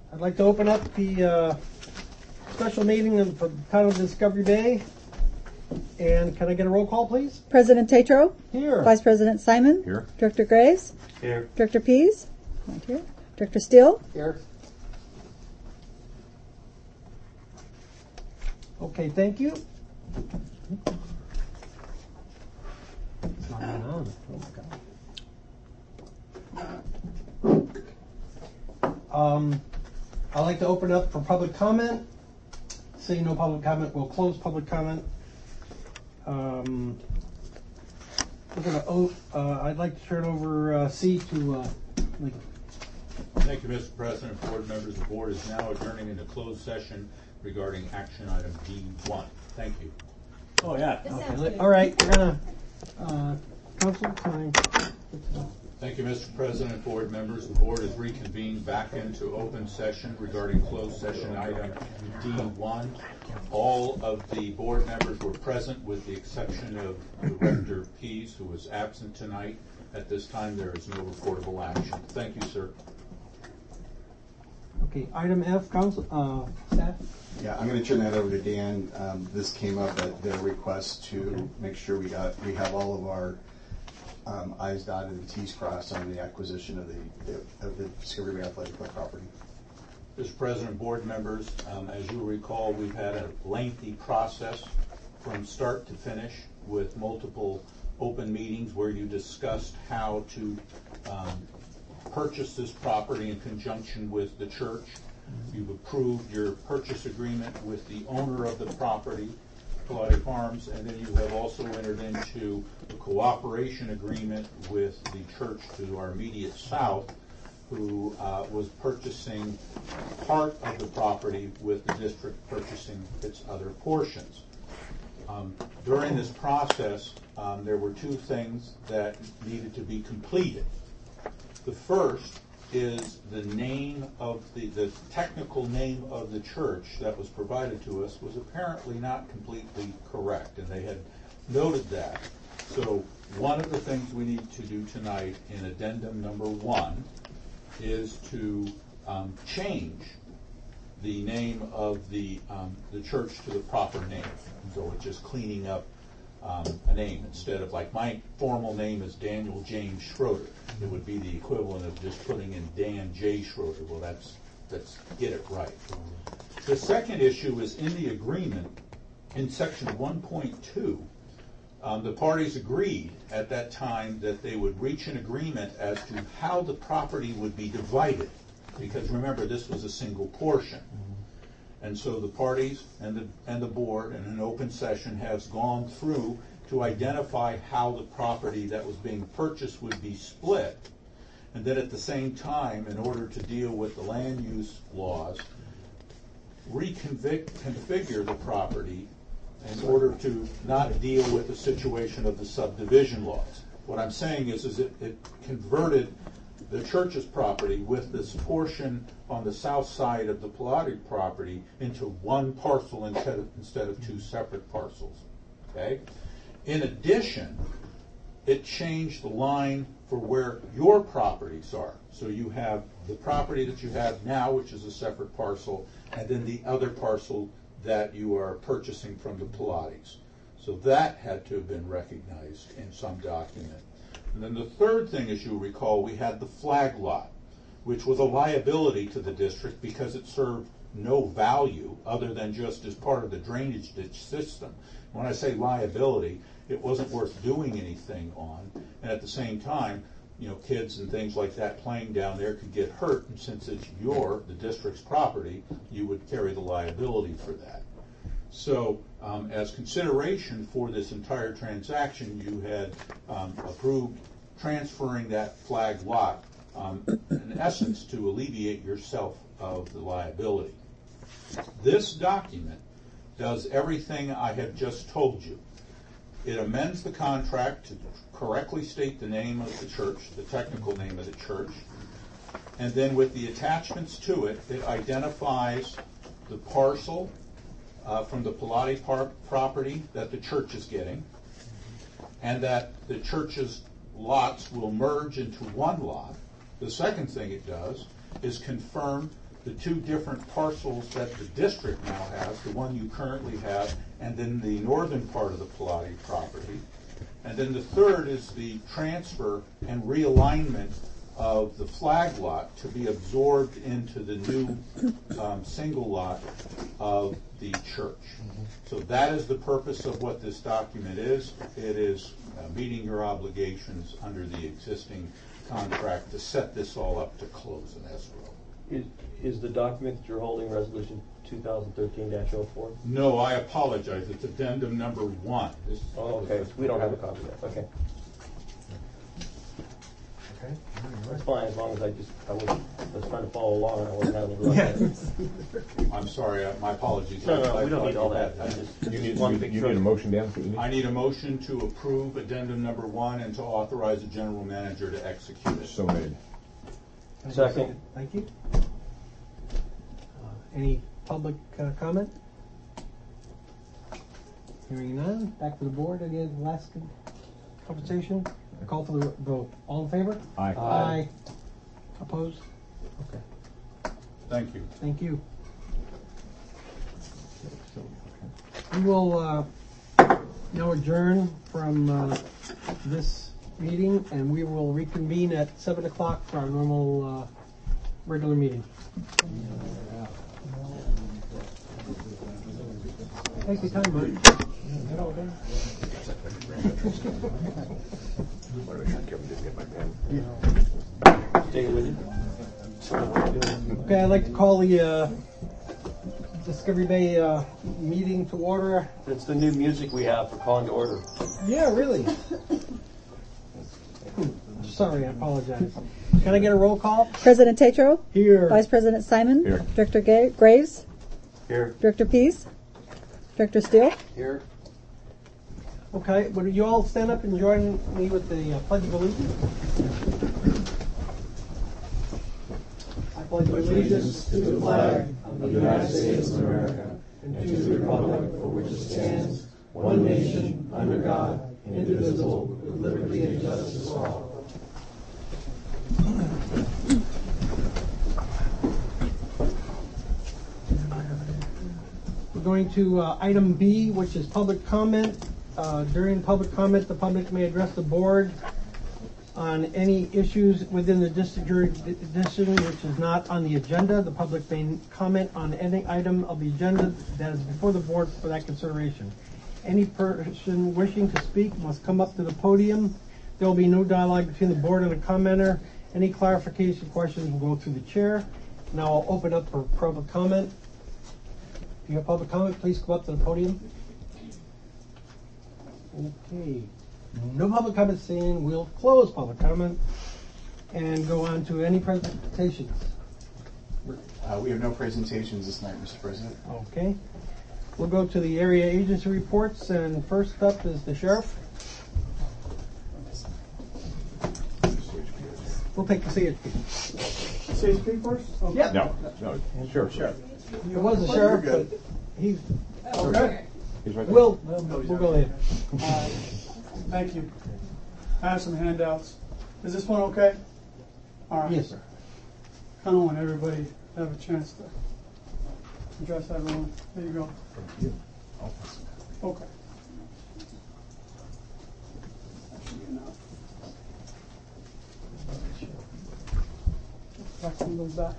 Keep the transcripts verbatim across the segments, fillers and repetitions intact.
I'd like to open up the uh, special meeting of the Town of Discovery Bay. And can I get a roll call, please? President Tatro? Here. Vice President Simon? Here. Director Graves? Here. Director Pease? Not here. Director Steele? Here. Okay, thank you. It's not even on. Um, I'd like to open up for public comment. Seeing no public comment, we'll close public comment. Um, we're gonna. Oh, uh, I'd like to turn over uh, C to uh, Lincoln. Thank you, Mister President. Board members, the board is now adjourning into closed session regarding action item D one. Thank you. Oh, yeah. Okay. All right. We're gonna. Uh, council time. Thank you, Mister President. Board members, the board is reconvened back into open session regarding closed session item D one. All of the board members were present with the exception of Director Pease, who was absent tonight. At this time, there is no reportable action. Thank you, sir. Okay. Item F, council uh, staff. Yeah, I'm going to turn that over to Dan. Um, this came up at their request to make sure we got we have all of our um, I's dotted and T's crossed on the acquisition of the, the of the Discovery Bay Athletic Club property. Mister President, board members, um, as you recall, we've had a lengthy process from start to finish with multiple open meetings where you discussed how to um, purchase this property in conjunction with the church. You've approved your purchase agreement with the owner of the property, Pilati Farms, and then you have also entered into a cooperation agreement with the church to our immediate south, who uh, was purchasing part of the property with the district purchasing its other portions. Um, during this process, um, there were two things that needed to be completed. The first is the name of the, the technical name of the church that was provided to us was apparently not completely correct, and they had noted that. So one of the things we need to do tonight in addendum number one is to um, change the name of the um, the church to the proper name. So it's just cleaning up um, a name instead of, like, my formal name is Daniel James Schroeder. It would be the equivalent of just putting in Dan J. Schroeder. Well, that's let's get it right. The second issue is in the agreement in section one point two. Um, the parties agreed at that time that they would reach an agreement as to how the property would be divided, because remember, this was a single portion. And so the parties and the and the board in an open session has gone through to identify how the property that was being purchased would be split. And then at the same time, in order to deal with the land use laws, reconfigure the property in order to not deal with the situation of the subdivision laws. What I'm saying is, is it, it converted the church's property with this portion on the south side of the Pilati property into one parcel instead of, instead of two separate parcels. Okay? In addition, it changed the line for where your properties are. So you have the property that you have now, which is a separate parcel, and then the other parcel that you are purchasing from the Pilates. So that had to have been recognized in some document. And then the third thing, as you recall, we had the flag lot, which was a liability to the district because it served no value other than just as part of the drainage ditch system. When I say liability, it wasn't worth doing anything on. And at the same time, you know, kids and things like that playing down there could get hurt, and since it's your, the district's property, you would carry the liability for that. So um, as consideration for this entire transaction, you had um, approved transferring that flag lot, um, in essence, to alleviate yourself of the liability. This document does everything I have just told you. It amends the contract to correctly state the name of the church, the technical name of the church, and then with the attachments to it, it identifies the parcel uh, from the Pilati par- property that the church is getting, and that the church's lots will merge into one lot. The second thing it does is confirm the two different parcels that the district now has, the one you currently have, and then the northern part of the Pilati property. And then the third is the transfer and realignment of the flag lot to be absorbed into the new um, single lot of the church. So that is the purpose of what this document is. It is uh, meeting your obligations under the existing contract to set this all up to close in escrow. Is, is the document that you're holding Resolution two thousand thirteen dash oh four? No, I apologize. It's addendum number one. This, Oh, okay. We don't have a copy of that. Okay. Okay. That's fine, as long as I just, I was, I was trying to follow along and I wasn't having to run. I'm sorry. uh, My apologies. No, no, I we don't thought need all you that. had I just, You just need, want you to make you sure. need a motion, Dan? That's what you need? I need a motion to approve addendum number one and to authorize the general manager to execute it. So made. Second. Thank you. Uh, Any public uh, comment? Hearing none, back to the board. Any last conversation? A call for the vote. All in favor? Aye. Aye. Opposed? Okay, Thank you. thank you. We will uh, now adjourn from uh, this meeting, and we will reconvene at seven o'clock for our normal uh, regular meeting. Take your time, bud. Take it with you. Okay, I'd like to call the uh, Discovery Bay uh, meeting to order. It's the new music we have for calling to order. Yeah, really. Sorry, I apologize. Can I get a roll call? President Tatro, Here. Vice President Simon, Here. Director Ga- Graves, Here. Director Pease, Director Steele. Here. Okay, would you all stand up and join me with the uh, Pledge of Allegiance? I pledge allegiance to the flag of the United States of America and to the republic for which it stands, one nation, under God, indivisible, with liberty and justice for all. We're going to uh, item B, which is public comment. Uh, during public comment, the public may address the board on any issues within the district jurisdiction which is not on the agenda. The public may comment on any item of the agenda that is before the board for that consideration. Any person wishing to speak must come up to the podium. There will be no dialogue between the board and the commenter. Any clarification questions will go through the chair. Now I'll open up for public comment. If you have public comment, please come up to the podium. Okay. No public comment saying we'll close public comment and go on to any presentations. Uh, we have no presentations this night, Mister President. Okay. We'll go to the area agency reports, and first up is the sheriff. We'll take the C H P. C H P first? Okay. Yep. No, no, sure, sure. It was the sheriff, but he's, Okay. He's right there. we'll, we'll go ahead. Uh, Thank you. I have some handouts. Is this one okay? All right. Yes, sir. I don't want everybody to have a chance to address everyone. There you go. Okay. That should be enough. Back some of those back.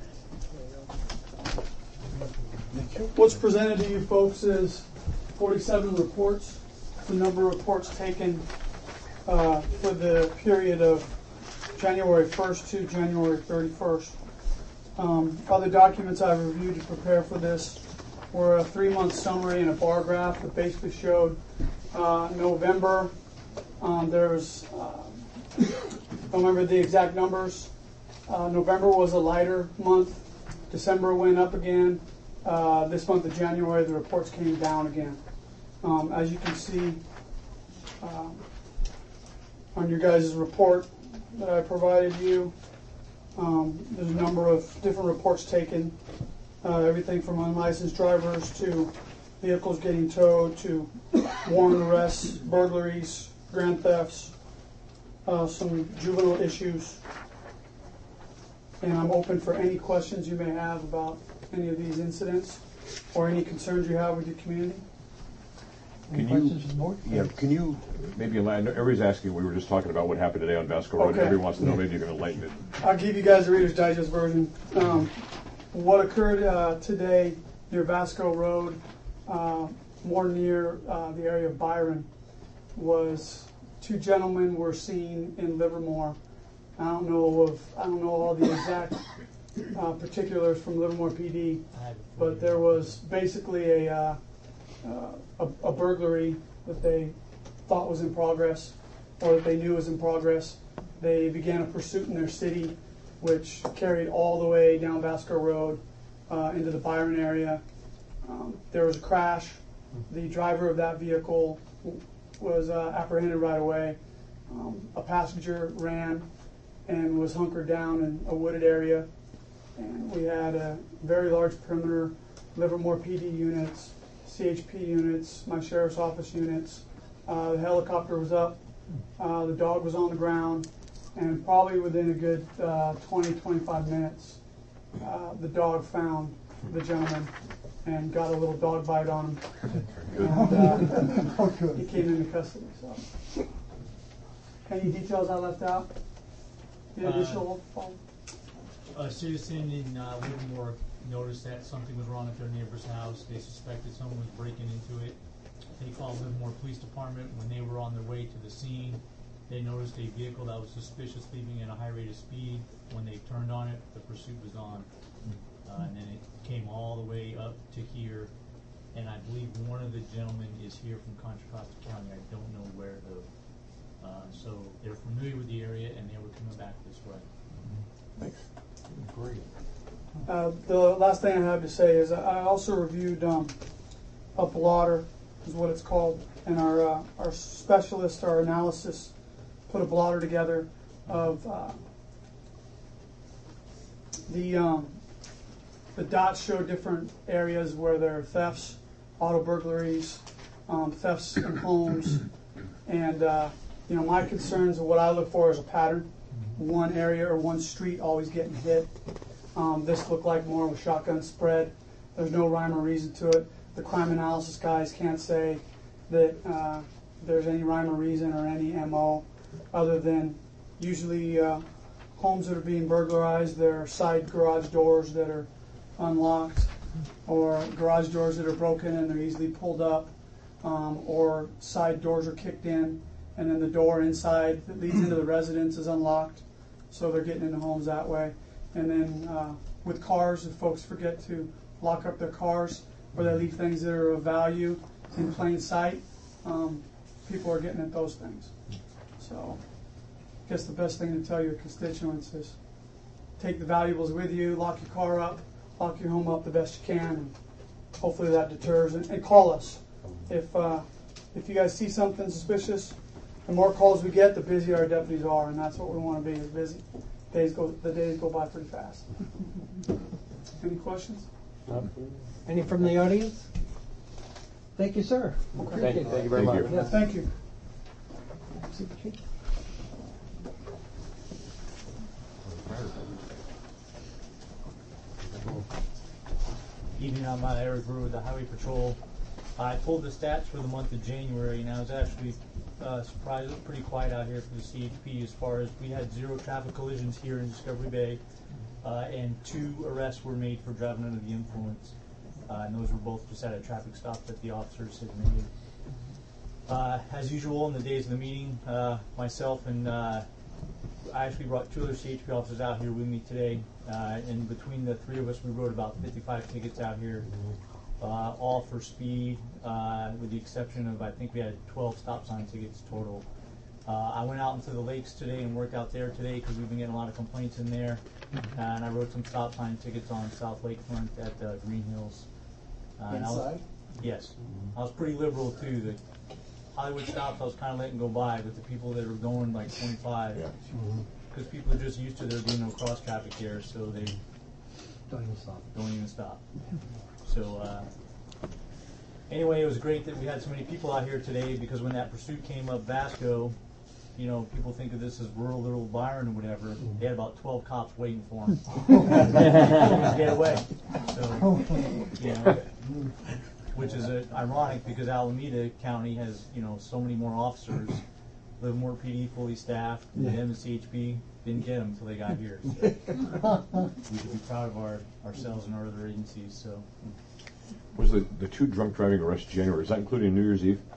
What's presented to you folks is forty-seven reports. The number of reports taken uh, for the period of January first to January thirty-first. Um, other documents I've reviewed to prepare for this were a three-month summary and a bar graph that basically showed uh, November. Um, there's, uh, I don't remember the exact numbers. Uh, November was a lighter month. December went up again. Uh, this month of January, the reports came down again. Um, as you can see um, on your guys' report that I provided you, um, there's a number of different reports taken, uh, everything from unlicensed drivers to vehicles getting towed to warrant arrests, burglaries, grand thefts, uh, some juvenile issues. and I'm open for any questions you may have about any of these incidents or any concerns you have with your community. Any Can you- questions from the board? Yeah, can you maybe enlighten, everybody's asking, we were just talking about what happened today on Vasco Road. Okay. Everyone wants to know, maybe you can enlighten it. I'll give you guys a Reader's Digest version. Um, what occurred uh, today near Vasco Road, uh, more near uh, the area of Byron, was two gentlemen were seen in Livermore. I don't know of I don't know all the exact uh, particulars from Livermore P D, but there was basically a, uh, uh, a a burglary that they thought was in progress, or that they knew was in progress. They began a pursuit in their city, which carried all the way down Vasco Road uh, into the Byron area. Um, there was a crash. The driver of that vehicle w- was uh, apprehended right away. Um, a passenger ran and was hunkered down in a wooded area. And we had a very large perimeter, Livermore P D units, C H P units, my sheriff's office units. Uh, the helicopter was up. Uh, the dog was on the ground. And probably within a good uh, twenty, twenty-five minutes, uh, the dog found the gentleman and got a little dog bite on him. And, uh, he came into custody. So, any details I left out? The Uh, additional? Uh, A citizen in uh, Livermore noticed that something was wrong at their neighbor's house. They suspected someone was breaking into it. They called Livermore Police Department. When they were on their way to the scene, they noticed a vehicle that was suspicious leaving at a high rate of speed. When they turned on it, the pursuit was on. Uh, and then it came all the way up to here. And I believe one of the gentlemen is here from Contra Costa County. I don't know where though. Uh, so they're familiar with the area and they were coming back this way. Thanks. Great. Uh, the last thing I have to say is I also reviewed um, a blotter, is what it's called, and our uh, our specialist, our analysis, put a blotter together of uh, the um, the dots show different areas where there are thefts, auto burglaries, um, thefts in homes, and uh, you know my concerns of what I look for is a pattern. One area or one street always getting hit. Um, this looked like more of a shotgun spread. There's no rhyme or reason to it. The crime analysis guys can't say that uh, there's any rhyme or reason or any M O other than usually uh, homes that are being burglarized, there are side garage doors that are unlocked or garage doors that are broken and they're easily pulled up, um, or side doors are kicked in and then the door inside that leads into the residence is unlocked, so they're getting into homes that way. And then uh, with cars, if folks forget to lock up their cars or they leave things that are of value in plain sight, um, people are getting at those things. So I guess the best thing to tell your constituents is take the valuables with you, lock your car up, lock your home up the best you can, and hopefully that deters. And, and call us. If, uh, if you guys see something suspicious, the more calls we get, the busier our deputies are, and that's what we want to be, is busy. Days go, the days go by pretty fast. Any questions? Any from the audience? Thank you, sir. Okay. Thank you, thank you very Thank much. you. Yeah, thank you. Evening, I'm uh, Eric Brewer with the Highway Patrol. I pulled the stats for the month of January, and I was actually uh, surprised. It was pretty quiet out here for the C H P as far as we had zero traffic collisions here in Discovery Bay, uh, and two arrests were made for driving under the influence. Uh, and those were both just at a traffic stop that the officers had made. Uh, as usual, in the days of the meeting, uh, myself and uh, I actually brought two other C H P officers out here with me today, uh, and between the three of us, we wrote about fifty-five tickets out here, uh, all for speed, uh, with the exception of, I think we had twelve stop sign tickets total. Uh, I went out into the lakes today and worked out there today because we've been getting a lot of complaints in there, uh, and I wrote some stop sign tickets on South Lakefront at uh, Green Hills. Uh, and I was- Inside? Yes. I was pretty liberal too. The Hollywood stops I was kind of letting go by, but the people that are going like twenty-five, because people are just used to there being no cross traffic there, so they Don't even stop. don't even stop. So uh, anyway, it was great that we had so many people out here today, because when that pursuit came up Vasco, you know, people think of this as rural little Byron or whatever. They had about twelve cops waiting for him. to get away. So, you know, which is uh, ironic because Alameda County has, you know, so many more officers, Livermore P D fully staffed, and the M C H P didn't get them until they got here. So we should be proud of our ourselves and our other agencies. So, Was the, the two drunk driving arrests January, is that including New Year's Eve?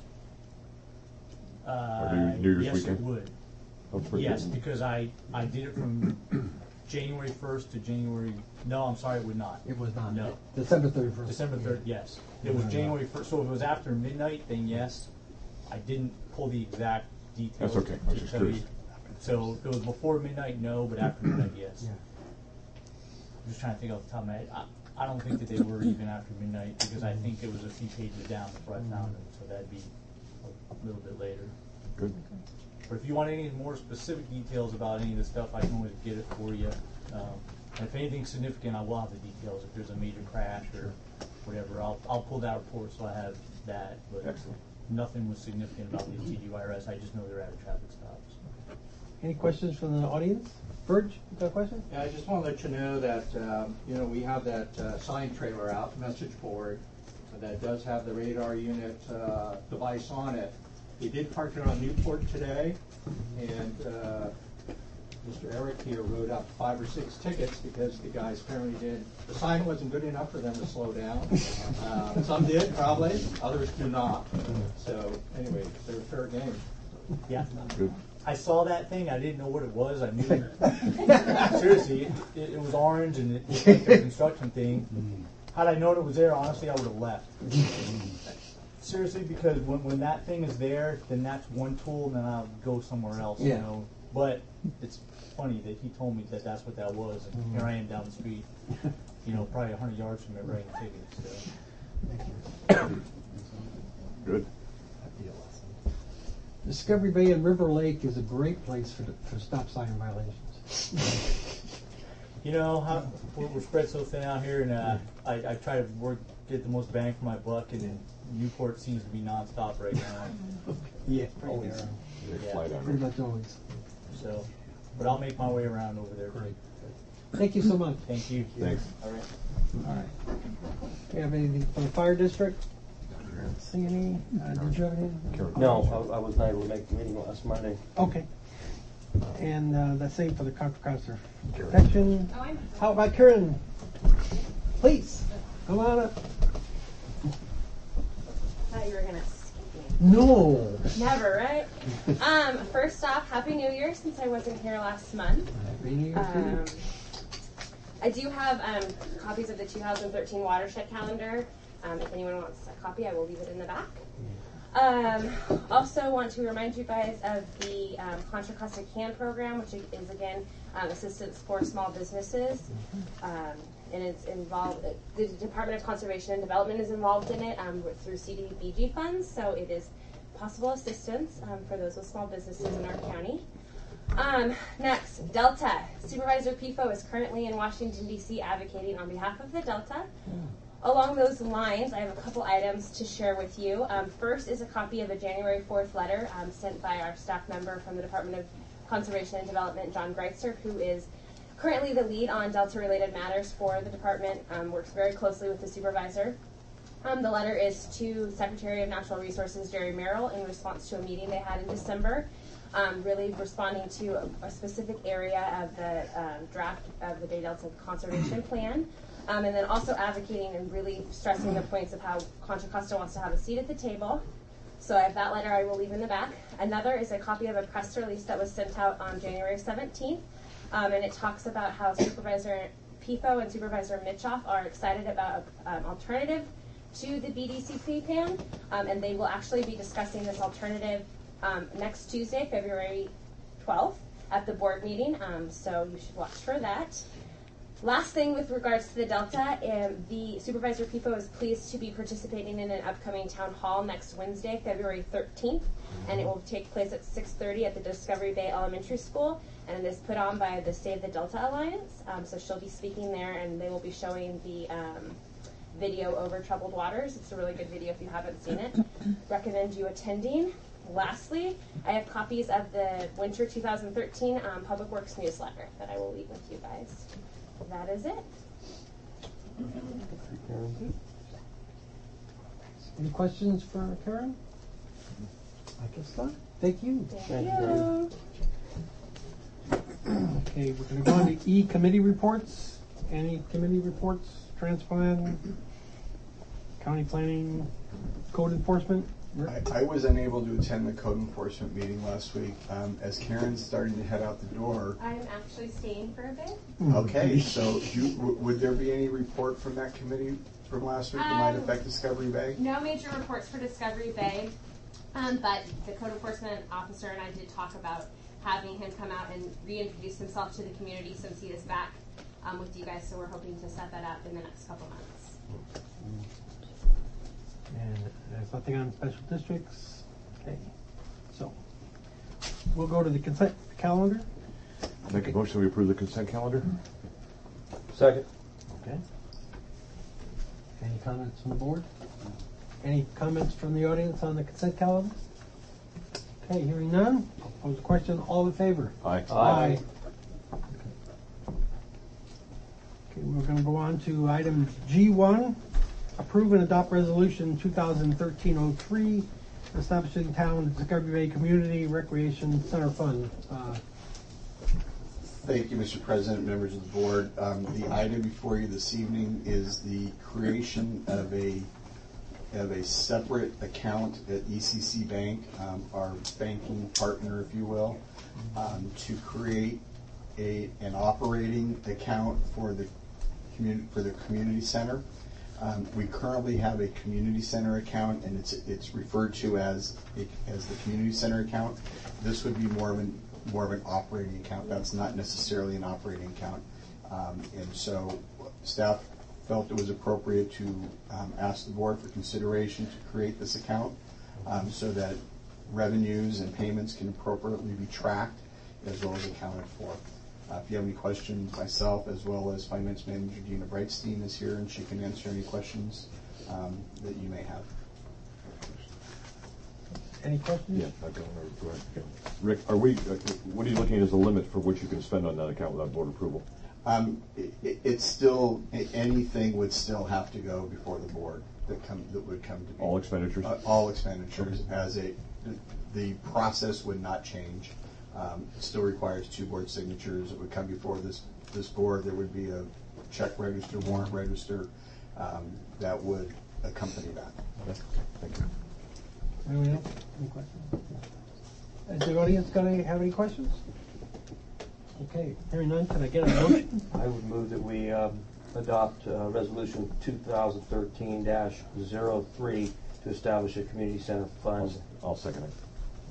uh, New- New Year's yes, weekend? it would. Oh, pretty Yes, good. because I I did it from January first to January. No, I'm sorry, it would not. It was not. No. December thirty-first. December third, yes. It was January first, so if it was after midnight, then yes. I didn't pull the exact details. That's okay. I was to just tell you. curious. So if it was before midnight, no, but after midnight, yes. Yeah. I'm just trying to think off the top of my head. I, I don't think that they were even after midnight because I think it was a few pages down before I found them, so that'd be a little bit later. Good. But if you want any more specific details about any of the stuff, I can always get it for you. Um, and if anything's significant, I will have the details. If there's a major crash or whatever, I'll, I'll pull that report so I have that. But Excellent. nothing was significant about these T D Y R S. I just know they're added traffic stops. Any questions from the audience? Burge, you got a question? Yeah, I just want to let you know that, um, you know, we have that uh, sign trailer out, message board, that does have the radar unit uh, device on it. We did park it on Newport today, and uh, Mister Eric here wrote up five or six tickets because the guys apparently did, the sign wasn't good enough for them to slow down. Uh, some did, probably, others do not. So, anyway, they're fair game. Yeah. Good. I saw that thing. I didn't know what it was. I knew. Seriously, it, it, it was orange and it looked like a construction thing. Had I known it was there, honestly, I would have left. Seriously, because when, when that thing is there, then that's one tool, and then I'll go somewhere else. Yeah. You know. But it's funny that he told me that that's what that was, and Mm-hmm. here I am down the street. You know, probably a hundred yards from it, writing tickets. So. Good. Discovery Bay and River Lake is a great place for, the, for stop sign violations. You know, how, we're, we're spread so thin out here, and uh, I, I try to work, get the most bang for my buck, and Newport seems to be nonstop right now. Yeah, Always. They Yeah. fly down pretty there. much always. So, but I'll make my way around over there. Great. Thank you so much. Thank you. Thanks. All right. All right. Do you have anything from the fire district? See any? Uh, did you have anything? Karen. No, I, I was not able to make the meeting last Monday. Okay. And uh, the same for the Contra Costa protection. How about Karen? Please, come on up. Thought you were gonna skip me. No. Never, right? um, first off, Happy New Year since I wasn't here last month. Happy New Year to you. Um, I do have um, copies of the two thousand thirteen watershed calendar. Um, if anyone wants a copy, I will leave it in the back. Um, also want to remind you guys of the um, Contra Costa CAN program, which is again um, assistance for small businesses. Um, and it's involved, the Department of Conservation and Development is involved in it um, through C D B G funds, so it is possible assistance um, for those with small businesses in our county. Um, next, Delta. Supervisor P F O is currently in Washington, D C advocating on behalf of the Delta. Along those lines, I have a couple items to share with you. Um, first is a copy of a January fourth letter um, sent by our staff member from the Department of Conservation and Development, John Greitzer, who is currently the lead on Delta-related matters for the department, um, works very closely with the supervisor. Um, the letter is to Secretary of Natural Resources, Jerry Merrill, in response to a meeting they had in December, um, really responding to a, a specific area of the um, draft of the Bay Delta Conservation Plan. Um, and then also advocating and really stressing the points of how Contra Costa wants to have a seat at the table. So I have that letter I will leave in the back. Another is a copy of a press release that was sent out on January seventeenth. Um, and it talks about how Supervisor P F O and Supervisor Mitchoff are excited about an um, alternative to the B D C P plan. Um, and they will actually be discussing this alternative um, next Tuesday, February twelfth, at the board meeting. Um, so you should watch for that. Last thing with regards to the Delta, um, the Supervisor P F O is pleased to be participating in an upcoming town hall next Wednesday, February thirteenth, and it will take place at six thirty at the Discovery Bay Elementary School, and it is put on by the Save the Delta Alliance. Um, so she'll be speaking there, and they will be showing the um, video over troubled waters. It's a really good video if you haven't seen it. Recommend you attending. lastly, I have copies of the winter two thousand thirteen um, Public Works newsletter that I will leave with you guys. That is it. Any questions for Karen? I guess not. Thank you. Thank you. Okay, we're going to go on to E committee reports. Any committee reports? Transplant, county planning, code enforcement? I, I was unable to attend the code enforcement meeting last week. Um, as Karen's starting to head out the door. I'm actually staying for a bit. Okay, so do, w- would there be any report from that committee from last week that might Um, affect Discovery Bay? No major reports for Discovery Bay, um, but the code enforcement officer and I did talk about having him come out and reintroduce himself to the community since he is back um, with you guys, so we're hoping to set that up in the next couple months. And there's nothing on special districts. Okay, so we'll go to the consent calendar. Make a motion, we approve the consent calendar? Second. Okay. Any comments from the board? Any comments from the audience on the consent calendar? Okay, hearing none. I'll pose a question. All in favor? Aye. Aye. Okay, we're going to go on to item G one. Approve and adopt resolution two thousand thirteen oh three, establishing town Discovery Bay Community Recreation Center Fund. Uh, Thank you, Mister President, members of the board. Um, the item before you this evening is the creation of a of a separate account at E C C Bank, um, our banking partner, if you will, um, to create a an operating account for the community for the community center. Um, we currently have a community center account, and it's it's referred to as a, as the community center account. This would be more of an more of an operating account. That's not necessarily an operating account, um, and so staff felt it was appropriate to um, ask the board for consideration to create this account, um, so that revenues and payments can appropriately be tracked as well as accounted for. Uh, if you have any questions, myself as well as Finance Manager Dina Breitstein is here, and she can answer any questions um, that you may have. Any questions? Yeah, I'll go, go ahead. Rick, are we, uh, what are you looking at as a limit for what you can spend on that account without board approval? Um, it, it, it's still, anything would still have to go before the board that come, that would come to be. All expenditures? Uh, all expenditures as a, the, the process would not change. Um, it still requires two board signatures. It would come before this, this board. There would be a check register, warrant register, um, that would accompany that. Okay. Thank you. Anyone else? Any questions? Has the audience got any, have any questions? Okay, hearing none, can I get a motion? I would move that we um, adopt uh, resolution two thousand thirteen dash zero three to establish a community center fund. I'll second it.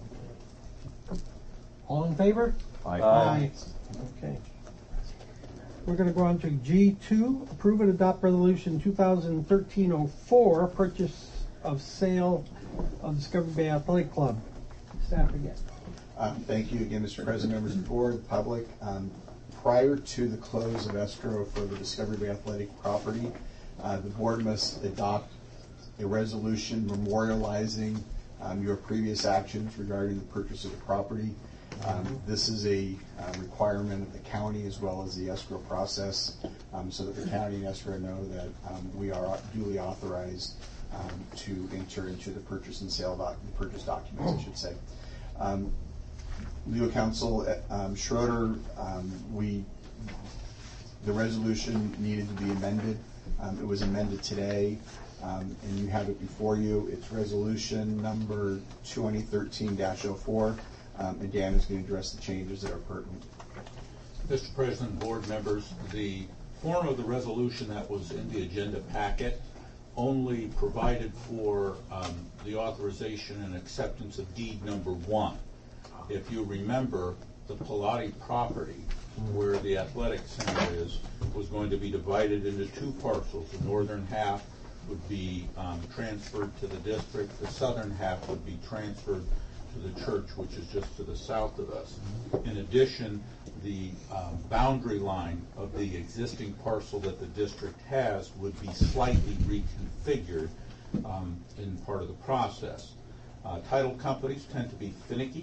All in favor? Aye. Aye. Okay. We're going to go on to G two, approve and adopt resolution two thousand thirteen oh four, purchase of sale of Discovery Bay Athletic Club. Staff again. Um, thank you again, Mister President, members of the board, public. Um, prior to the close of escrow for the Discovery Bay Athletic property, uh, the board must adopt a resolution memorializing um, your previous actions regarding the purchase of the property. Um, this is a uh, requirement of the county as well as the escrow process, um, so that the county and escrow know that um, we are duly authorized um, to enter into the purchase and sale doc- the purchase documents, I should say. Um, Legal counsel um, Schroeder, um, we the resolution needed to be amended. Um, it was amended today, um, and you have it before you. It's resolution number twenty thirteen dash oh four. Um, and Dan is going to address the changes that are pertinent. Mister President, board members, the form of the resolution that was in the agenda packet only provided for um, the authorization and acceptance of deed number one. If you remember, the Pilati property where the athletic center is was going to be divided into two parcels. The northern half would be um, transferred to the district. The southern half would be transferred to the church, which is just to the south of us. In addition, the um, boundary line of the existing parcel that the district has would be slightly reconfigured um, in part of the process. Uh, title companies tend to be finicky,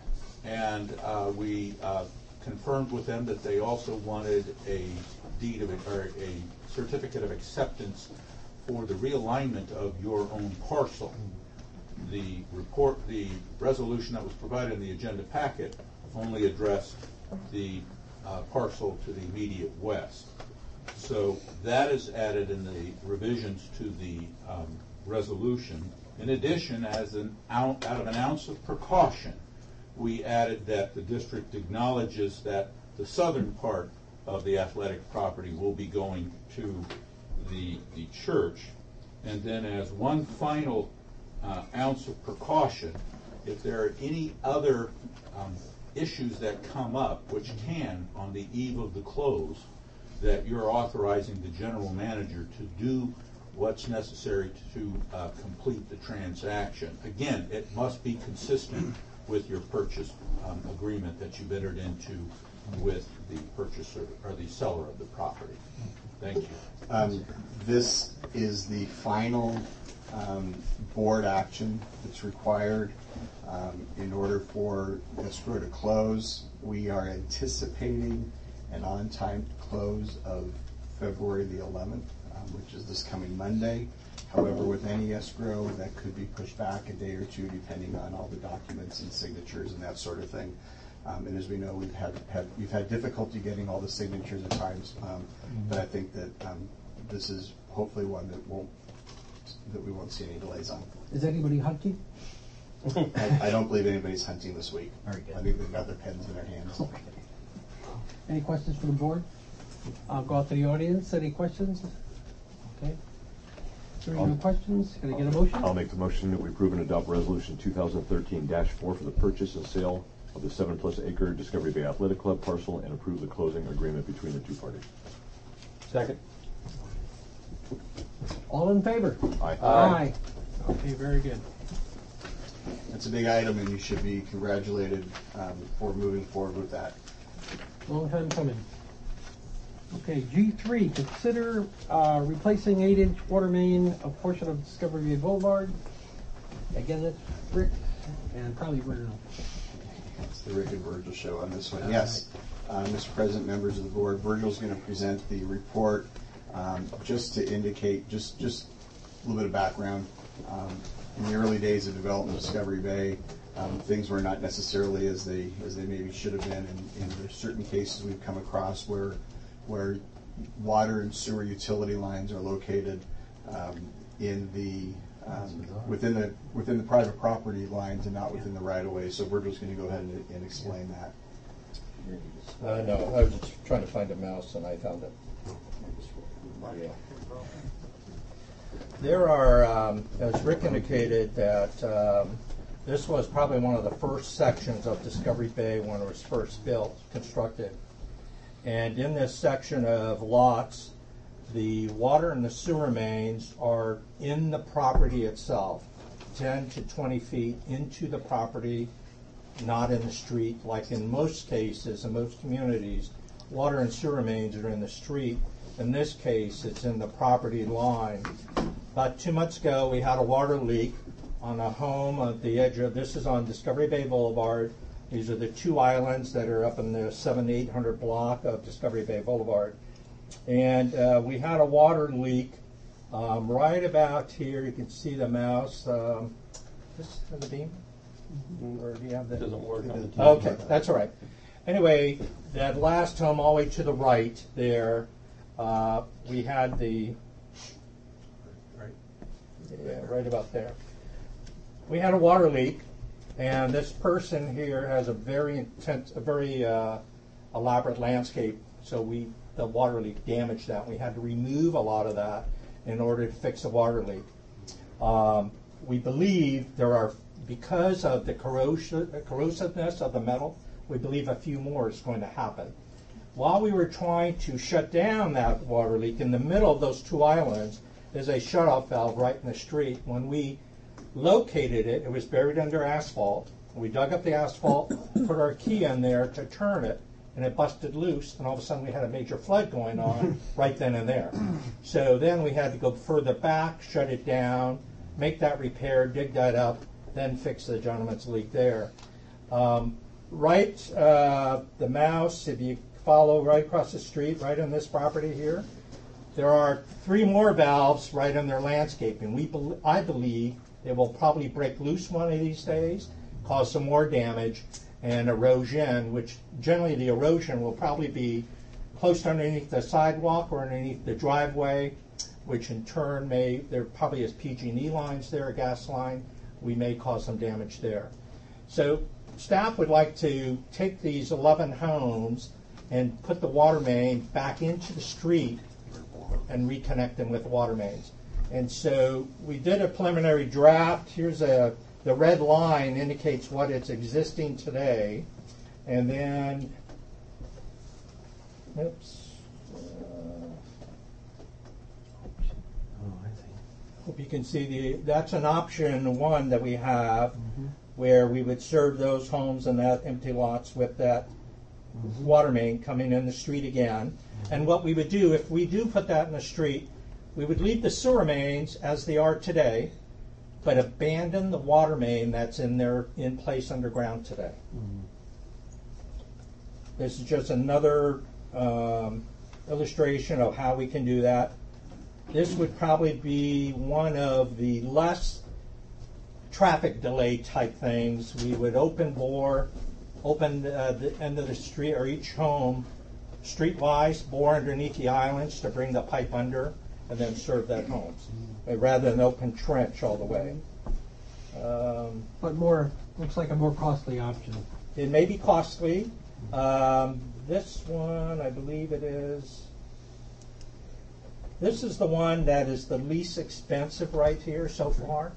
and uh, we uh, confirmed with them that they also wanted a deed of or a certificate of acceptance for the realignment of your own parcel. The report, the resolution that was provided in the agenda packet only addressed the uh, parcel to the immediate west. So that is added in the revisions to the um, resolution. In addition, as an out, out of an ounce of precaution, we added that the district acknowledges that the southern part of the athletic property will be going to the, the church. And then as one final uh, ounce of precaution, if there are any other um, issues that come up, which can on the eve of the close, that you're authorizing the general manager to do what's necessary to uh, complete the transaction. Again, it must be consistent with your purchase um, agreement that you've entered into with the purchaser or the seller of the property. Thank you. Um, this is the final um, board action that's required um, in order for escrow to close. We are anticipating an on-time close of February the eleventh, um, which is this coming Monday. However, with any escrow, that could be pushed back a day or two depending on all the documents and signatures and that sort of thing. Um, and as we know, we've had, had we've had difficulty getting all the signatures at times, um, mm-hmm. but I think that um, this is hopefully one that won't that we won't see any delays on. Is anybody hunting? I, I don't believe anybody's hunting this week. Very good. I think they've got their pens in their hands. Okay. Any questions from the board? I'll go out to the audience. Any questions? Okay. Hearing no questions, can I get a motion? I'll make the motion that we approve and adopt resolution two thousand thirteen dash four for the purchase and sale of the seven plus acre Discovery Bay Athletic Club parcel and approve the closing agreement between the two parties. Second. All in favor? Aye. Aye. Okay, very good. It's a big item, and you should be congratulated um, for moving forward with that. Long time coming. Okay, G three, consider uh, replacing eight inch water main a portion of Discovery Bay Boulevard. Again, that's Rick and probably Virgil. It's the Rick and Virgil show on this one. Yes, uh, Mister President, members of the board, Virgil's going to present the report. Um, just to indicate, just just a little bit of background. Um, in the early days of development of Discovery Bay, um, things were not necessarily as they as they maybe should have been. And, and there's certain cases we've come across where where water and sewer utility lines are located um, in the um, within the within the private property lines and not within the right of way. So Virgil's going to go ahead and, and explain that. Uh, no, I was just trying to find a mouse and I found it. Yeah. There are, um, as Rick indicated, that um, this was probably one of the first sections of Discovery Bay when it was first built, constructed. And in this section of lots, the water and the sewer mains are in the property itself, ten to twenty feet into the property, not in the street. Like in most cases, in most communities, water and sewer mains are in the street. In this case, it's in the property line. About two months ago, we had a water leak on a home at the edge of, this is on Discovery Bay Boulevard. These are the two islands that are up in the seven eight hundred block of Discovery Bay Boulevard. And uh, we had a water leak um, right about here. You can see the mouse. Um, this is the beam? Or do you have that? It doesn't work on the T V. Okay, that's all right. Anyway, that last home all the way to the right there, uh, we had the, right, yeah, right about there. We had a water leak. And this person here has a very intense, a very uh, elaborate landscape. So we, the water leak damaged that. We had to remove a lot of that in order to fix the water leak. Um, we believe there are, because of the corrosion, corrosiveness of the metal, we believe a few more is going to happen. While we were trying to shut down that water leak, in the middle of those two islands is a shutoff valve right in the street. When we located it, it was buried under asphalt. We dug up the asphalt, put our key in there to turn it, and it busted loose, and all of a sudden we had a major flood going on right then and there. So then we had to go further back, shut it down, make that repair, dig that up, then fix the gentleman's leak there. Um, right, uh, the mouse, if you follow right across the street, right on this property here, there are three more valves right on their landscaping. We, bel I believe they will probably break loose one of these days, cause some more damage and erosion, which generally the erosion will probably be close underneath the sidewalk or underneath the driveway, which in turn may, there probably is P G and E lines there, a gas line, we may cause some damage there. So staff would like to take these eleven homes and put the water main back into the street and reconnect them with water mains. And so we did a preliminary draft. Here's a, the red line indicates what is existing today. And then, oops. Uh, hope you can see the, that's an option one that we have mm-hmm. where we would serve those homes and that empty lots with that mm-hmm. water main coming in the street again. And what we would do, if we do put that in the street, we would leave the sewer mains as they are today, but abandon the water main that's in there in place underground today. Mm-hmm. This is just another um, illustration of how we can do that. This would probably be one of the less traffic delay type things. We would open bore, open uh, the end of the street or each home streetwise, bore underneath the islands to bring the pipe under, and then serve that home, uh, rather than open trench all the way. Um, but more, looks like a more costly option. It may be costly. Um, this one, I believe it is. This is the one that is the least expensive right here so far,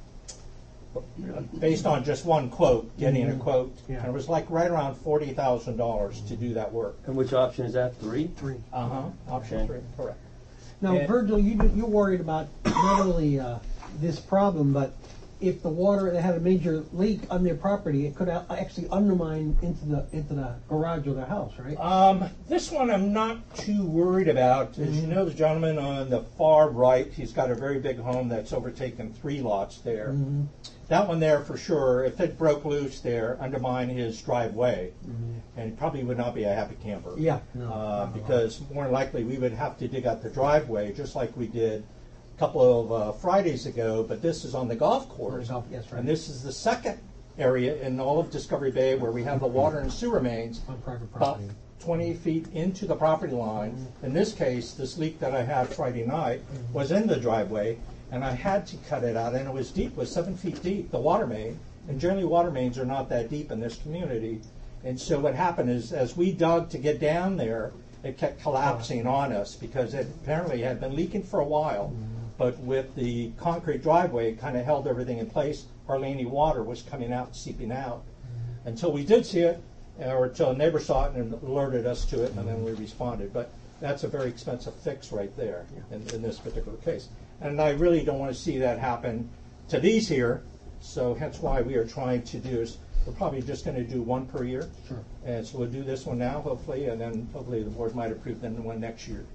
based on just one quote, getting mm-hmm. a quote. Yeah. And it was like right around forty thousand dollars to do that work. And which option is that? Three? Three. Uh-huh. Option okay. three, correct. Now, and Virgil, you, you're worried about not only uh, this problem, but if the water had a major leak on their property, it could actually undermine into the into the garage of the house, right? Um, this one I'm not too worried about. As mm-hmm. you know, the gentleman on the far right, he's got a very big home that's overtaken three lots there. Mm-hmm. That one there, for sure, if it broke loose there, undermine his driveway, mm-hmm. and probably would not be a happy camper. Yeah, no, uh, because more likely we would have to dig out the driveway, just like we did a couple of uh, Fridays ago, but this is on the golf course. Oh, yes, right. And this is the second area in all of Discovery Bay where we have the water and sewer mains on private about property. twenty feet into the property line. Mm-hmm. In this case, this leak that I had Friday night mm-hmm. was in the driveway, and I had to cut it out, and it was deep, it was seven feet deep, the water main. And generally water mains are not that deep in this community. And so what happened is, as we dug to get down there, it kept collapsing on us because it apparently had been leaking for a while. Mm-hmm. But with the concrete driveway, it kind of held everything in place. Hardly water was coming out, seeping out. Mm-hmm. Until we did see it, or until a neighbor saw it and alerted us to it, and then we responded. But that's a very expensive fix right there in, in this particular case. And I really don't want to see that happen to these here, so hence why we are trying to do is we're probably just going to do one per year. Sure. And so we'll do this one now, hopefully, and then hopefully the board might approve the one next year.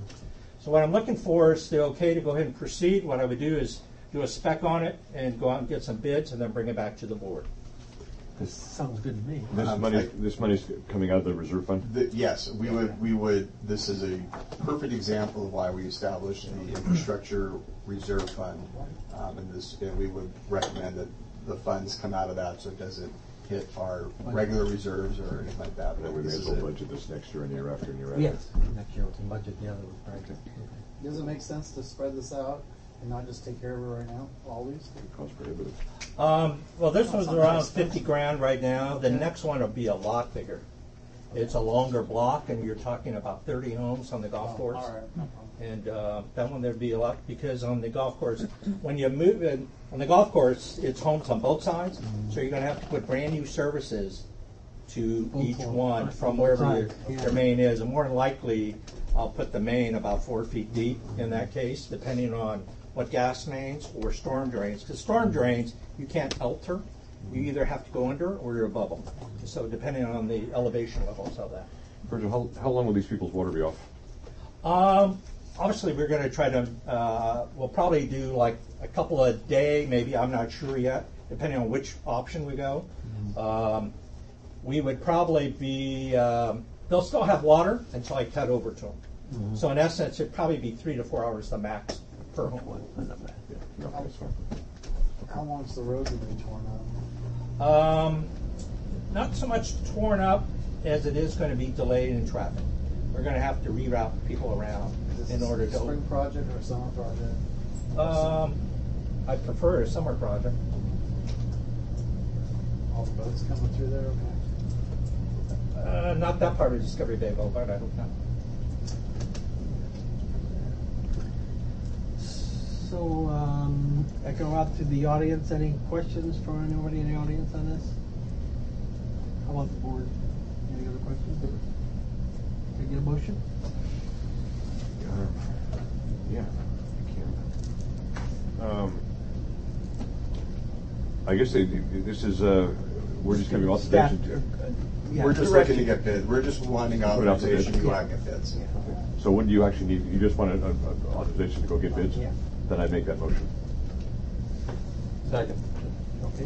So what I'm looking for is the okay to go ahead and proceed. What I would do is do a spec on it and go out and get some bids and then bring it back to the board. This sounds good to me. This Um, money, I- this money's coming out of the reserve fund? The, yes, we would, we would, this is a perfect example of why we established the infrastructure reserve fund. Um, and this, and we would recommend that the funds come out of that so it doesn't hit our regular reserves or anything like that. That But we may this as is well a- budget this next year and year after and year after. Yes, next year we can budget the other one. Right. Does it make sense to spread this out and not just take care of it right now, always? Cost prohibitive. Um, well, this one's around fifty grand right now. The next one will be a lot bigger. It's a longer block, and you're talking about thirty homes on the golf Oh, course. all right, no problem. And uh, that one there'd be a lot because on the golf course, when you move in, on the golf course, it's homes on both sides, mm-hmm. so you're going to have to put brand new services to Both each sides. one Right, from both wherever your, sides, yeah. your main is. And more than likely, I'll put the main about four feet deep in that case, depending on what gas mains or storm drains. Because storm drains, you can't alter. You either have to go under or you're above them. So depending on the elevation levels of that. Virgil, how, how long will these people's water be off? Um, obviously, we're going to try to, uh, we'll probably do like a couple a day, maybe, I'm not sure yet. depending on which option we go. Um, we would probably be, um, they'll still have water until I cut over to them. Mm-hmm. So in essence, it'd probably be three to four hours the max per home. How long's the road going to be torn up? Um, not so much torn up as it is going to be delayed in traffic. We're going to have to reroute people around Is in this order a to. spring project or a summer project? Um, I prefer a summer project. All the boats coming through there, okay? Uh, not that part of Discovery Bay Boulevard, I don't know. So, um, I go out to the audience. Any questions for anybody in the audience on this? How about the board? Any other questions? Can I get a motion? Uh, Yeah, I can. Um, I guess they, this is, uh, we're just gonna be authorization to. Yeah, We're just direction. looking to get bid. We're just wanting Put it out for bid. authorization to go out and get bids. So what do you actually need? You just want an an authorization to go get bids? Yeah. Then I make that motion. Second. Okay.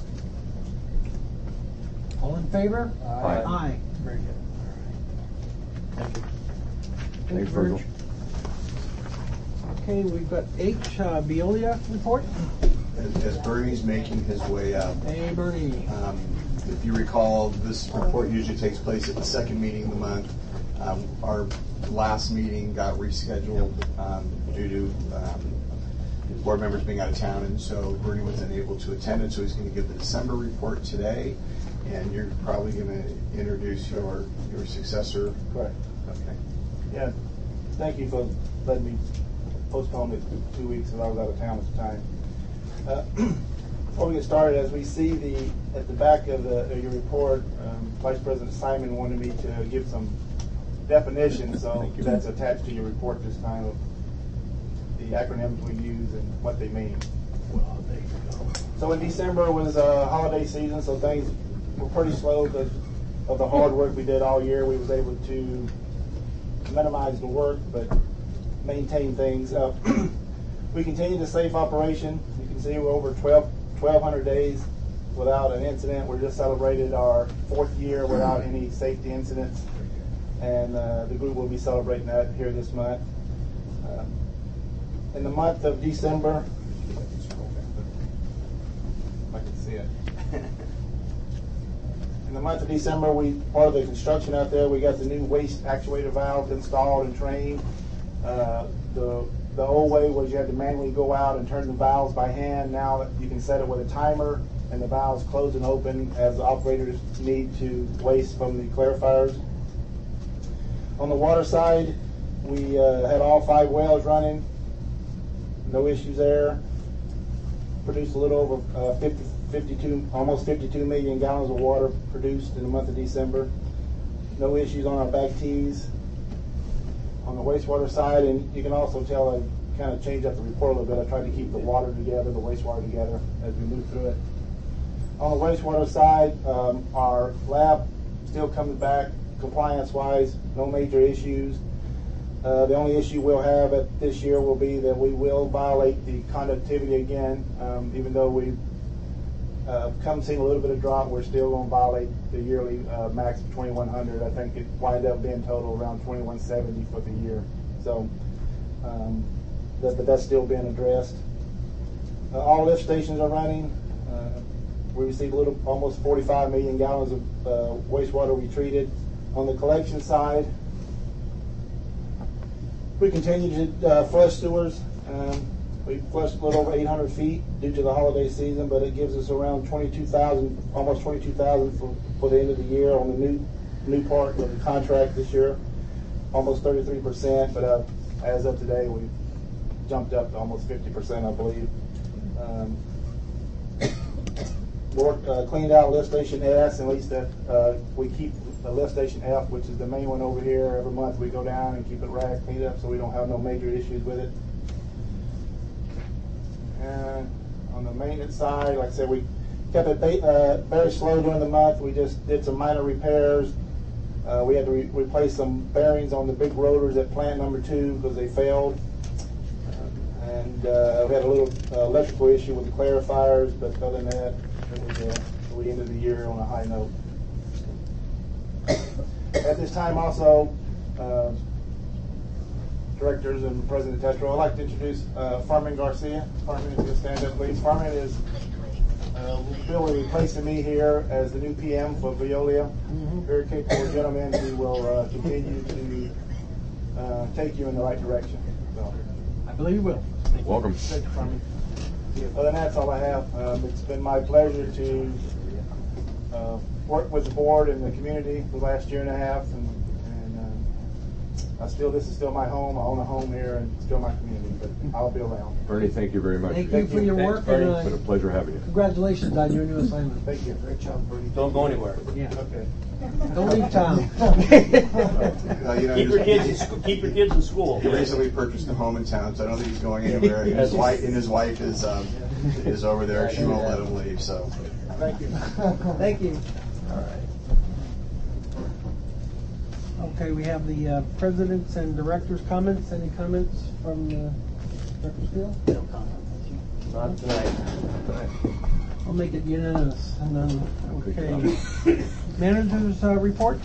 All in favor? Aye. Aye. Very good. Thank you. Thank Thanks, you, Virg. Virgil. Okay, we've got H, uh, Veolia report. As, as Bernie's making his way up, Hey, Bernie. um, if you recall, this report usually takes place at the second meeting of the month. Um, our last meeting got rescheduled um, due to um, board members being out of town, and so Bernie was unable to attend it, so he's going to give the December report today, and you're probably going to introduce your your successor. Correct. Okay. Yeah, thank you for letting me postpone it two weeks when I was out of town at the time. Uh, before we get started, as we see the at the back of, the, of your report, um, Vice President Simon wanted me to give some definitions, so that's attached to your report this time of the acronyms we use and what they mean. Well, there you go. So in December was a holiday season, so things were pretty slow because of the hard work we did all year. We was able to minimize the work, but maintain things. Uh, we continue the safe operation. You can see we're over twelve hundred days without an incident. We just celebrated our fourth year without any safety incidents, and uh, the group will be celebrating that here this month. Uh, in the month of December, if I can see it. In the month of December, we part of the construction out there. We got the new waste actuator valves installed and trained. Uh, the the old way was you had to manually go out and turn the valves by hand. Now you can set it with a timer, and the valves close and open as the operators need to waste from the clarifiers. On the water side, we uh, had all five wells running. No issues there. Produced a little over uh, fifty, fifty-two, almost fifty-two million gallons of water produced in the month of December. No issues on our back tees. On the wastewater side, and you can also tell I kind of changed up the report a little bit. I tried to keep the water together, the wastewater together as we move through it. On the wastewater side, um, our lab still comes back compliance-wise, no major issues. Uh, the only issue we'll have at this year will be that we will violate the conductivity again, um, even though we've uh, come seeing a little bit of drop, we're still going to violate the yearly uh, max of twenty-one hundred. I think it wind up being total around twenty-one seventy for the year. So, um, that, but that's still being addressed. Uh, all lift stations are running. Uh, we received a little, almost forty-five million gallons of uh, wastewater we treated. On the collection side, we continue to uh, flush sewers. Um, we flushed a little over eight hundred feet due to the holiday season, but it gives us around twenty-two thousand, almost twenty-two thousand for, for the end of the year on the new new part of the contract this year. Almost thirty-three percent, but uh, as of today, we jumped up to almost fifty percent, I believe. Um, Work, uh, cleaned out lift station S, at least that uh, we keep the lift station F, which is the main one over here. Every month we go down and keep it racked, cleaned up, so we don't have no major issues with it. And on the maintenance side, like I said, we kept it ba- uh, very slow during the month. We just did some minor repairs. Uh, we had to re- replace some bearings on the big rotors at plant number two because they failed. Uh, And uh, we had a little uh, electrical issue with the clarifiers, but other than that, it was, uh, we ended the year on a high note. At this time also, uh, directors and President Tetro, I'd like to introduce uh, Farman Garcia. Farman, if you stand up, please. Farman is uh, will be replacing me here as the new P M for Veolia. Mm-hmm. Very capable gentleman who will uh, continue to uh, take you in the right direction. So, I believe you will. Thank you. Welcome. Thank you, Farman. Other than that, that's all I have. Um, it's been my pleasure to uh, work with the board and the community the last year and a half, and, and um, I still this is still my home. I own a home here, and it's still my community. But I'll be around. Bernie, thank you very much. Thank you for your Thanks, work. Bernie. And, It's been a uh, pleasure having you. congratulations on your new assignment. Thank you. Great job, Bernie. Don't go anywhere. Yeah. Okay. Don't leave town. Uh, you know, Keep your just- kids in school. Keep your kids in school. He recently purchased a home in town, so I don't think he's going anywhere. And his wife, and his wife is um, is over there. She won't let him leave. So, Thank you. Thank you. All right. Okay, we have the uh, presidents and directors' comments. Any comments from uh, Director Steele? No comment. Not tonight. I'll make it unanimous. And then, okay. Managers' uh, report?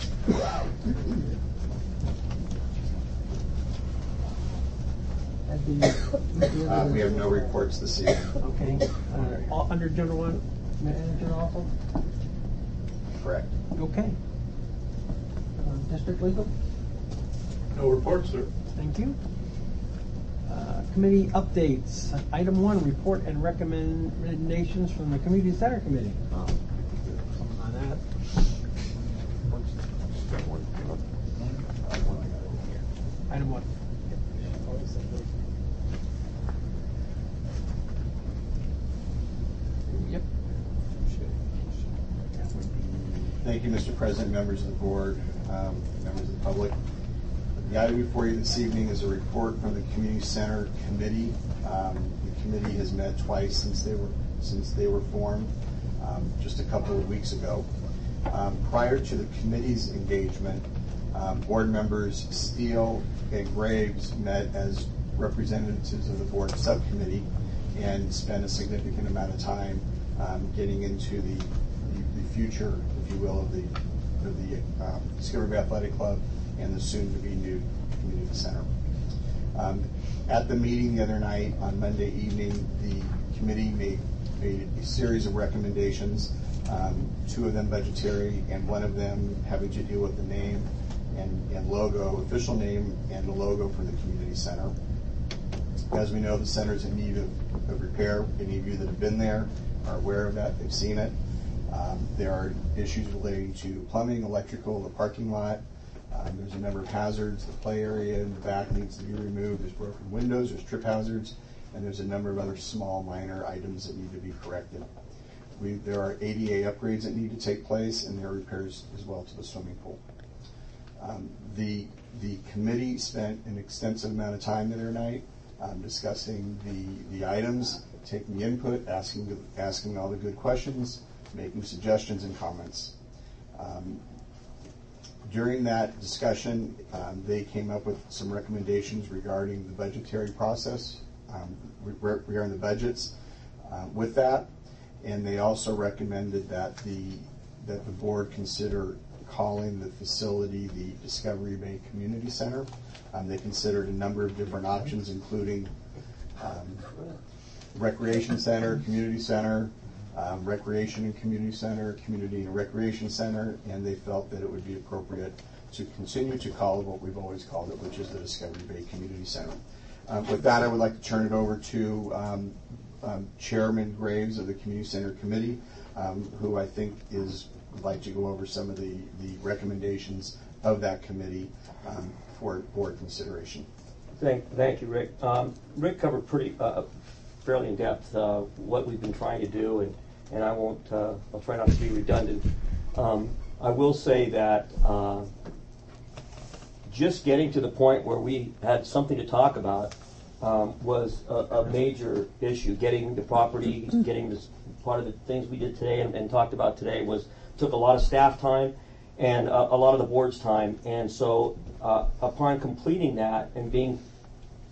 At the, uh, we have no reports this evening. Okay. Uh, all, under general one, manager also? Correct. Okay. Uh, district legal? No reports, sir. Thank you. Uh, committee updates. Item one, report and recommendations from the Community Center Committee. Oh, something on that. Item one. Yep. Thank you, Mister President, members of the board, um, members of the public. The item before you this evening is a report from the Community Center Committee. Um, the committee has met twice since they were since they were formed, um, just a couple of weeks ago. Um, prior to the committee's engagement, um, board members Steele and Graves met as representatives of the board subcommittee and spent a significant amount of time um, getting into the, the, the future, if you will, of the of the um, Discovery Bay Athletic Club and the soon-to-be new community center. Um, at the meeting the other night on Monday evening, the committee made, made a series of recommendations, um, two of them budgetary and one of them having to do with the name and, and logo, official name and the logo for the community center. As we know, the center is in need of, of repair. Any of you that have been there are aware of that. They've seen it. Um, there are issues relating to plumbing, electrical, the parking lot. Um, there's a number of hazards. The play area in the back needs to be removed. There's broken windows, there's trip hazards, and there's a number of other small, minor items that need to be corrected. We, there are A D A upgrades that need to take place, and there are repairs as well to the swimming pool. Um, the, the committee spent an extensive amount of time the other night um, discussing the, the items, taking input, asking, asking all the good questions, making suggestions and comments. Um, During that discussion, um, they came up with some recommendations regarding the budgetary process, um, re- regarding the budgets uh, with that, and they also recommended that the that the board consider calling the facility the Discovery Bay Community Center. Um, they considered a number of different options, including um, recreation center, community center, Um, recreation and community center, community and recreation center, and they felt that it would be appropriate to continue to call it what we've always called it, which is the Discovery Bay Community Center. Um, with that, I would like to turn it over to um, um, Chairman Graves of the Community Center Committee, um, who I think is would like to go over some of the, the recommendations of that committee um, for board consideration. Thank, thank you, Rick. Um, Rick covered pretty uh, fairly in depth uh, what we've been trying to do, and and I won't. Uh, I'll try not to be redundant. Um, I will say that uh, just getting to the point where we had something to talk about um, was a, a major issue. Getting the property, getting this part of the things we did today and, and talked about today was took a lot of staff time and uh, a lot of the board's time. And so, uh, upon completing that and being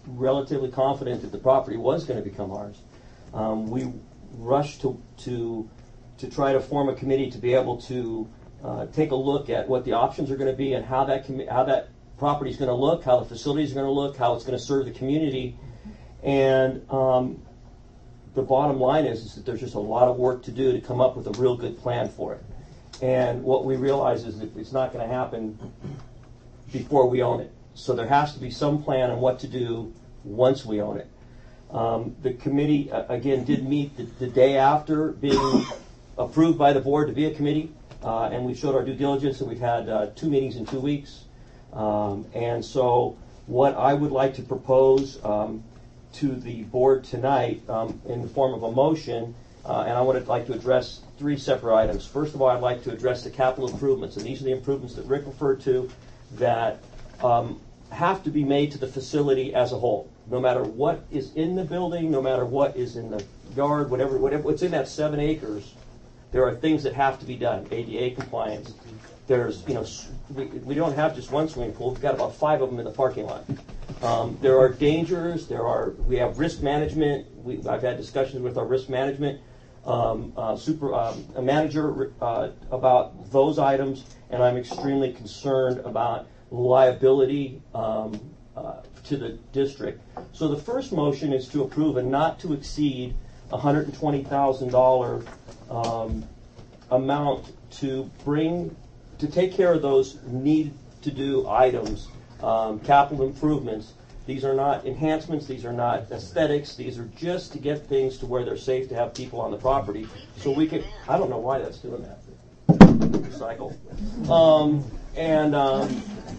relatively confident that the property was going to become ours. Um, we rushed to, to, to try to form a committee to be able to uh, take a look at what the options are going to be and how that, commi- how that property is going to look, how the facility is going to look, how it's going to serve the community. And um, the bottom line is, is that there's just a lot of work to do to come up with a real good plan for it. And what we realize is that it's not going to happen before we own it. So there has to be some plan on what to do once we own it. Um, the committee, uh, again, did meet the, the day after being approved by the board to be a committee, uh, and we showed our due diligence, and we've had uh, two meetings in two weeks. Um, and so what I would like to propose um, to the board tonight um, in the form of a motion, uh, and I would like to address three separate items. First of all, I'd like to address the capital improvements, and these are the improvements that Rick referred to that um, have to be made to the facility as a whole. No matter what is in the building, no matter what is in the yard, whatever, whatever, what's in that seven acres, there are things that have to be done. A D A compliance. There's, you know, we, we don't have just one swimming pool. We've got about five of them in the parking lot. Um, there are dangers. There are. We have risk management. We, I've had discussions with our risk management um, uh, super um, a manager uh, about those items, and I'm extremely concerned about liability um, uh, to the district. So the first motion is to approve a not to exceed one hundred twenty thousand dollars um, amount to bring to take care of those need to do items, um, capital improvements. These are not enhancements, these are not aesthetics, these are just to get things to where they're safe to have people on the property. So we can, I don't know why that's doing that. Recycle. Um, and um,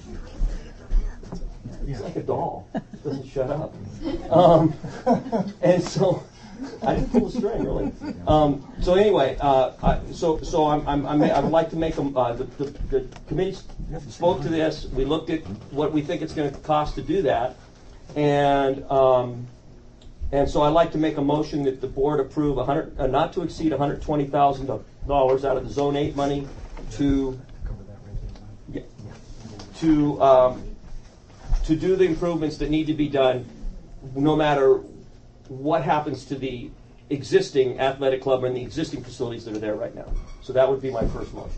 it's like a doll. It doesn't shut up. Um, and so I didn't pull the string, really. Um, so anyway, uh, I, so so I'm, I'm, I'm, I would like to make a, uh, the, the, the committee spoke to this. We looked at what we think it's going to cost to do that, and um, and so I'd like to make a motion that the board approve a hundred, uh, not to exceed one hundred twenty thousand dollars out of the Zone Eight money to yeah, to um, to do the improvements that need to be done, no matter what happens to the existing athletic club and the existing facilities that are there right now. So that would be my first motion.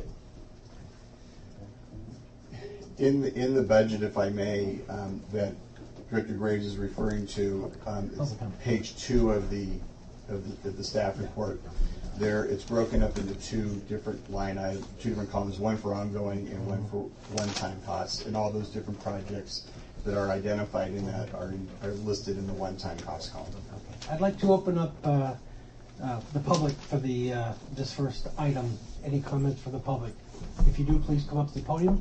In the, in the budget, if I may, um, that Director Graves is referring to, um, it's page two of the, of the of the staff report. There, it's broken up into two different line items, two different columns, one for ongoing and one for one-time costs, and all those different projects that are identified in that are, in, are listed in the one-time cost column. I'd like to open up uh, uh, the public for the uh, this first item. Any comments for the public? If you do, please come up to the podium.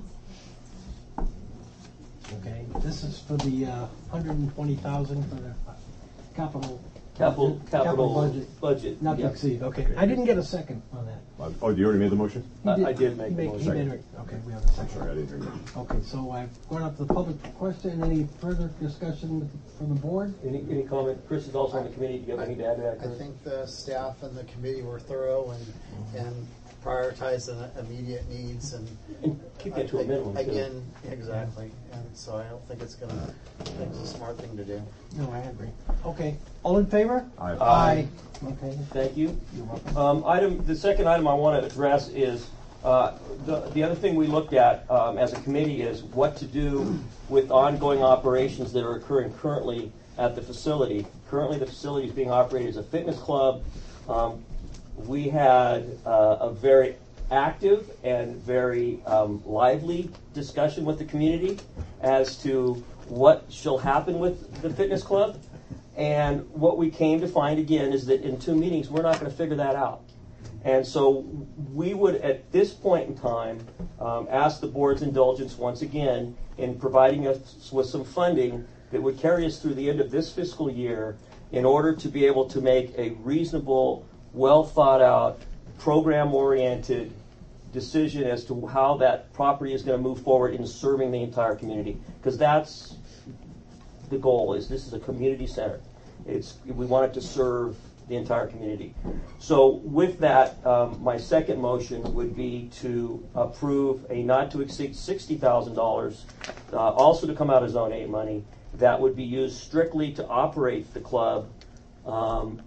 Okay, this is for the uh, one hundred twenty thousand for the capital Capital capital budget. budget. Not to Yep. exceed. Okay, I didn't get a second on that. Uh, Oh, you already made the motion? He I- I did make he the made- motion. he made it. Okay, we have a second. Sorry, I didn't hear you. Okay, so I've gone up to the public for question. Any further discussion with- from the board? Any, any comment? Chris is also on the committee. Do you have anything to add to that, I Chris? think the staff and the committee were thorough and, and prioritized the immediate needs and. And keep that to a minimum, too. Again, exactly, and so I don't think it's gonna, I think it's a smart thing to do. No, I agree. Okay, all in favor? Aye. Aye. Okay. Thank you. You're welcome. Um, item, the second item I want to address is uh, the, the other thing we looked at um, as a committee is what to do with ongoing operations that are occurring currently at the facility. Currently, the facility is being operated as a fitness club. Um, we had uh, a very active and very um, lively discussion with the community as to what shall happen with the fitness club. And what we came to find again is that in two meetings, we're not going to figure that out. And so we would, at this point in time, um, ask the board's indulgence once again in providing us with some funding that would carry us through the end of this fiscal year in order to be able to make a reasonable, well thought out, program-oriented decision as to how that property is going to move forward in serving the entire community. Because that's the goal, is this is a community center. It's, we want it to serve the entire community. So with that, um, my second motion would be to approve a not to exceed sixty thousand dollars, uh, also to come out of Zone eight money, that would be used strictly to operate the club um,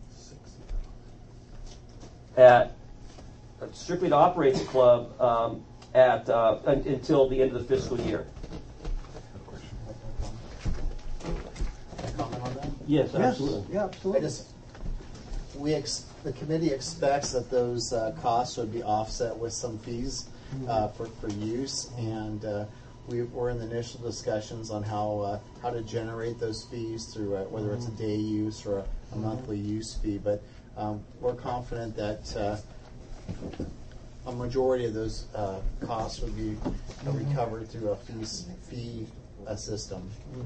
at strictly to operate the club um, at uh, un- until the end of the fiscal year. Can I comment on that? Yes, Yes, absolutely. yeah, I absolutely. just, we ex, the committee expects that those uh, costs would be offset with some fees uh, for, for use, and uh, we, we're in the initial discussions on how uh, how to generate those fees through uh, whether it's a day use or a, a monthly use fee. But um, we're confident that uh, a majority of those uh, costs would be uh, recovered through a fees, fee uh, system.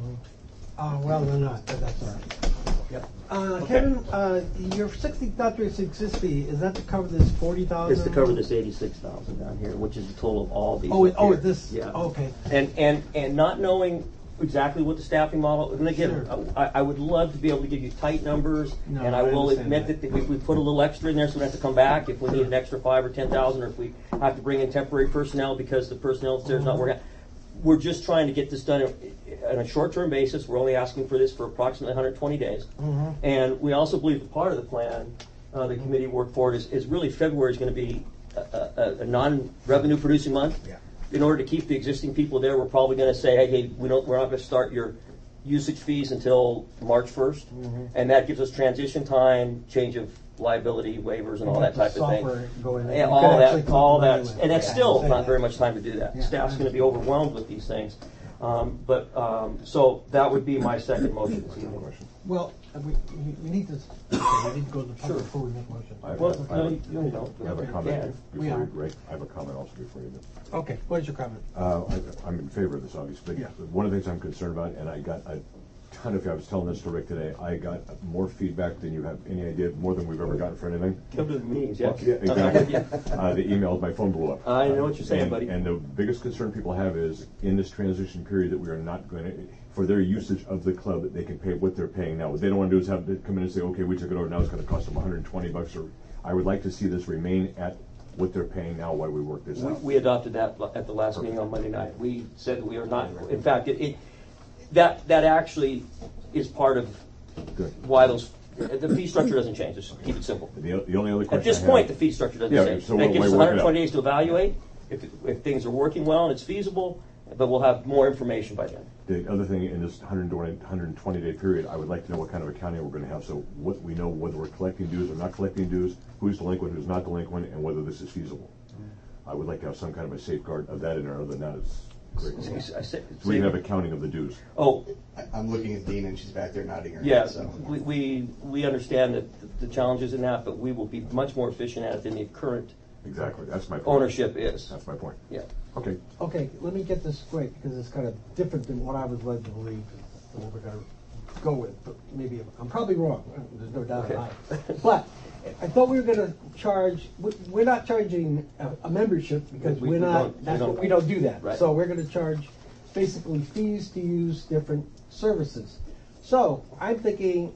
Uh, well, they're not, but that's all right. Yep. Uh, Kevin, uh, your sixty thousand six fee, is that to cover this forty thousand? It's to cover this eighty-six thousand down here, which is the total of all these. Oh, up oh, here. this, Yeah. okay. And, and, and not knowing exactly what the staffing model, and again, Sure. I, I would love to be able to give you tight numbers, No, and I I will understand admit that. that if we put a little extra in there, so we don't have to come back, if we need an extra five or ten thousand, or if we have to bring in temporary personnel because the personnel that's there is not working. We're just trying to get this done on a short-term basis. We're only asking for this for approximately one hundred twenty days. Mhm. And we also believe that part of the plan, uh, the committee worked for it, is, is really February is going to be a, a, a non-revenue producing month. Yeah. In order to keep the existing people there, we're probably going to say, hey, hey, we don't, we're not going to start your usage fees until March first. Mhm. And that gives us transition time, change of liability waivers and all that type of thing. Software go in there. Yeah, You all could actually that, collect all the that, money with and it. that's Yeah, still say not that. very much time to do that. Yeah. Staff's going to be overwhelmed with these things. Um, but, um, so that would be my second motion this evening. Well, uh, we, we- we need to, okay, we need to go to the public Sure. before we make motion. I have, Well, a- I no, have, you- you a- don't. I have a Okay. comment Yeah. before We you, are. Ray. I have a comment also before you do. Okay, what is your comment? Uh, I, I'm in favor of this, obviously. Yeah. One of the things I'm concerned about, and I got a ton of, I was telling this to Rick today, I got more feedback than you have any idea, more than we've ever gotten for anything. Come to the meetings, yes. Yeah, exactly. Uh, the emails, my phone blew up. I know what you're saying, And- buddy. And the biggest concern people have is, in this transition period, that we are not going to, for their usage of the club, that they can pay what they're paying now. What they don't want to do is have to come in and say, okay, we took it over, now it's going to cost them one hundred twenty bucks, or, I would like to see this remain at what they're paying now while we work this We, out. we adopted that at the last meeting on Monday night. We said we are not, in fact, it, it, that, that actually is part of Good. why those, the fee structure doesn't change, just keep it simple. The, the only other question At this I have- point, the fee structure doesn't Yeah, change. so That we'll- gives us we'll work it one hundred twenty out. days to evaluate if, if things are working well and it's feasible, but we'll have more information by then. The other thing, in this one hundred twenty, one hundred twenty day period, I would like to know what kind of accounting we're gonna have, so what, we know whether we're collecting dues or not collecting dues, who's delinquent, who's not delinquent, and whether this is feasible. I would like to have some kind of a safeguard of that in there, other than that, it's great. I say- So we can have accounting of the dues. Oh, I- I'm looking at Dean and she's back there nodding her yeah, head, so. we, we, we understand that the challenges in that, but we will be much more efficient at it than the current Exactly, that's my point. ownership is. That's my point. Yeah. Okay. Okay, let me get this straight, because it's kind of different than what I was led to believe, and what we're gonna go with, but maybe, I'm probably wrong, there's no doubt about it. But, I thought we were gonna charge, we- we're not charging a, a membership, because We- we're we don't- not, we that's what, don't- we don't do that. Right. So we're gonna charge basically fees to use different services. So, I'm thinking,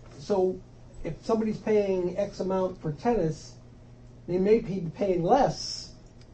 so if somebody's paying X amount for tennis, they may be paying less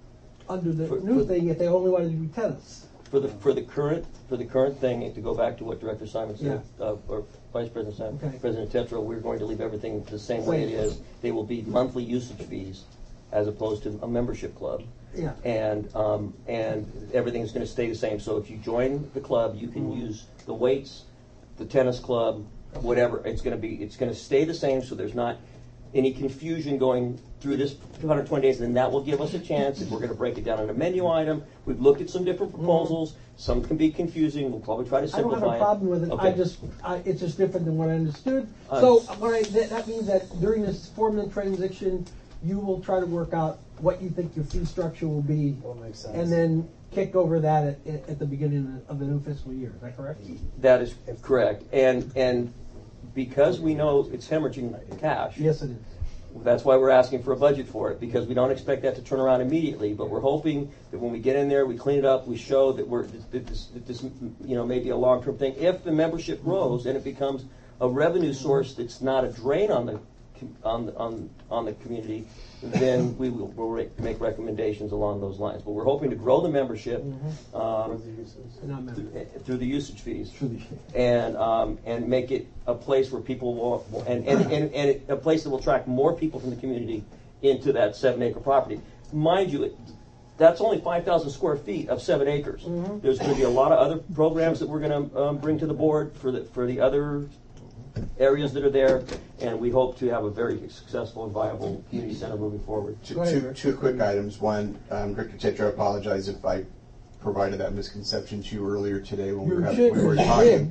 under the For- new for- thing if they only want to do tennis. For the, for the current, for the current thing, and to go back to what Director Simon said, uh, or Vice President Simon, Okay. President Tetro, we're going to leave everything the same way it is. They will be monthly usage fees as opposed to a membership club. Yeah. And, um, and everything's gonna stay the same. So if you join the club, you can Mm-hmm. use the weights, the tennis club, whatever. It's gonna be, it's gonna stay the same, so there's not any confusion going through this two hundred twenty days, and then that will give us a chance, if we're gonna break it down on a menu item. We've looked at some different proposals, some can be confusing, we'll probably try to Mm-hmm. I don't simplify it. have a problem with it, I Okay. just, I, it's just different than what I understood. Uh, So, what I, that, that means that during this four-month transition, you will try to work out what you think your fee structure will be. That makes sense. And then kick over that at, at at the beginning of the new fiscal year, is that correct? That is correct, and, and because we know it's hemorrhaging cash. Yes, it is. That's why we're asking for a budget for it, because we don't expect that to turn around immediately, but we're hoping that when we get in there, we clean it up, we show that we're, that this, that this, you know, may be a long-term thing. If the membership grows and it becomes a revenue source that's not a drain on the com- on the, on on the community, then we will we'll re- make recommendations along those lines. But we're hoping to grow the membership um, Not member. th- through the usage fees, Through the- and um, and make it a place where people will, will- and and, and and it- a place that will attract more people from the community into that seven acre property. Mind you, it, that's only five thousand square feet of seven acres. Mm-hmm. There's going to be a lot of other programs that we're going to um, bring to the board for the for the other areas that are there, and we hope to have a very successful and viable community center moving forward. Two, two, two quick items. One, um, Director Tetro, I apologize if I provided that misconception to you earlier today when we were, You having, we were should. talking.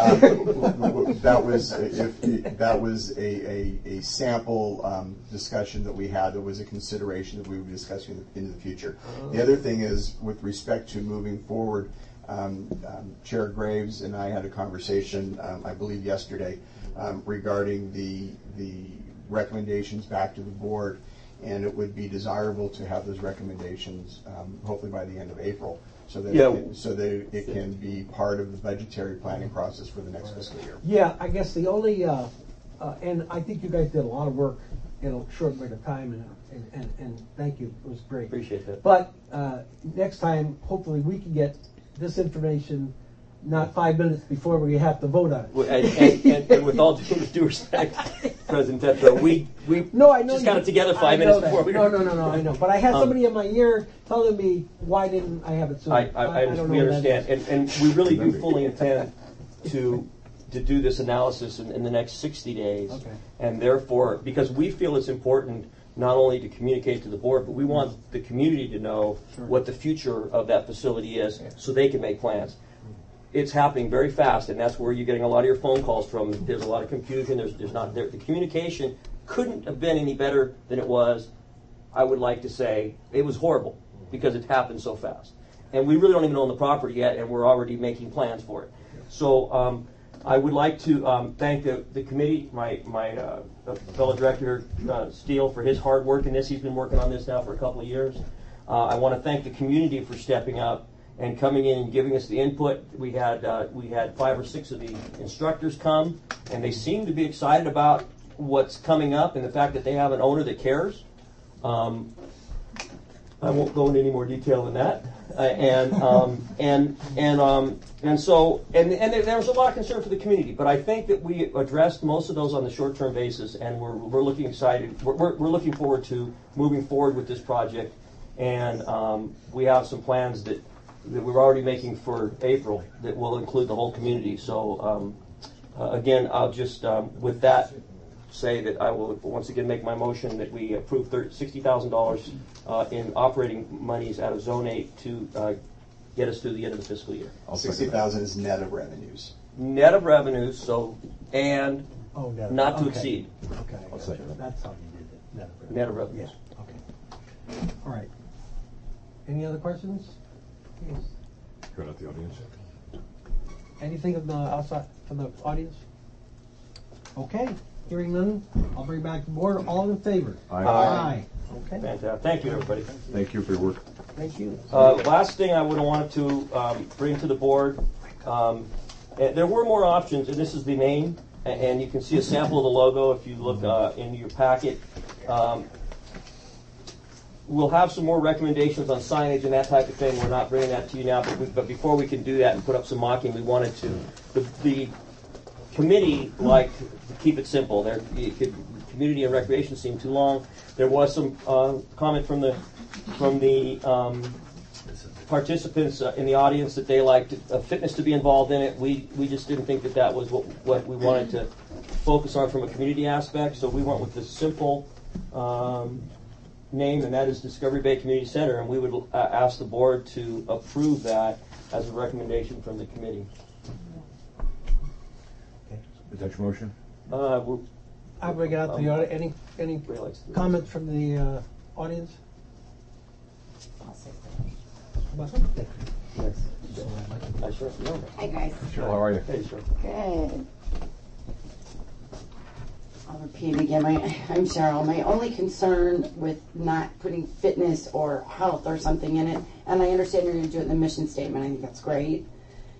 Um, that was if, that was a, a, a sample um, discussion that we had. That was a consideration that we would be discussing in the future. The other thing is with respect to moving forward. Um, um, Chair Graves and I had a conversation, um, I believe yesterday, um, regarding the the recommendations back to the board, and it would be desirable to have those recommendations um, hopefully by the end of April, so that Yeah. it can, so that it can be part of the budgetary planning process for the next fiscal year. Yeah, I guess the only, uh, uh, and I think you guys did a lot of work in a short bit of time, and and, and, and thank you, it was great. Appreciate that. But uh, next time, hopefully, we can get this information not five minutes before we have to vote on it. Well, And, and, and, and with all due, due respect, President Tetro, we we No, I know just you- got it together I five know minutes that. before we. No, no, no, no, I know. But I had Um, somebody in my ear telling me, why didn't I have it sooner? I, I, I, don't we know what that understand, is. and, and we really do fully intend to to do this analysis in, in the next sixty days. Okay. And therefore, because we feel it's important not only to communicate to the board, but we want the community to know Sure. what the future of that facility is, so they can make plans. It's happening very fast, and that's where you're getting a lot of your phone calls from. There's a lot of confusion. There's, there's not there. The communication couldn't have been any better than it was. I would like to say it was horrible because it happened so fast, and we really don't even own the property yet, and we're already making plans for it. So um, I would like to um, thank the, the committee, my my uh, fellow director uh, Steele, for his hard work in this. He's been working on this now for a couple of years. Uh, I want to thank the community for stepping up and coming in and giving us the input. We had uh, we had five or six of the instructors come, and they seem to be excited about what's coming up and the fact that they have an owner that cares. Um, I won't go into any more detail than that. Uh, and um, and and um, and so and and there, there was a lot of concern for the community, but I think that we addressed most of those on the short-term basis, and we're we're looking excited. We're we're, we're looking forward to moving forward with this project, and um, we have some plans that that we're already making for April that will include the whole community. So um, uh, again, I'll just um, with that say that I will once again make my motion that we approve sixty thousand dollars uh, in operating monies out of Zone eight to uh, get us through the end of the fiscal year. Sixty thousand is net of revenues. Net of revenues, so and Oh, net of- not to okay. exceed. Okay, I'll gotcha. second that. That's how you did it. Net of revenue. Net of revenues. Yeah, okay. All right. Any other questions? Yes. Go out the audience. Anything from the outside, from the audience? Okay, hearing none, I'll bring back the board. All in favor? Aye. Aye. Okay, Fantastic. Thank you, everybody. Thank you for your work. thank you. Uh, last thing I would have wanted to um, bring to the board, um, eh, there were more options, and this is the name, a- and you can see a sample of the logo if you look uh, in your packet. Um, we'll have some more recommendations on signage and that type of thing. We're not bringing that to you now, but, we, but before we can do that and put up some mocking, we wanted to. The, the committee liked to keep it simple. There, you could, community and recreation seemed too long. There was some uh, comment from the from the um, participants uh, in the audience that they liked uh, fitness to be involved in it. We we just didn't think that that was what what we wanted to focus on from a community aspect. So we went with this simple um, name, and that is Discovery Bay Community Center. And we would uh, ask the board to approve that as a recommendation from the committee. Is that your motion? Uh, we're, I'll bring it out to the audience. Any, any Ray likes to do comments from the uh, audience? About- Yes. I sure. No. Hi, guys. Cheryl, how are you? Hey, sure. Good. I'll repeat again. My, I'm Cheryl. My only concern with not putting fitness or health or something in it, and I understand you're going to do it in the mission statement. I think that's great.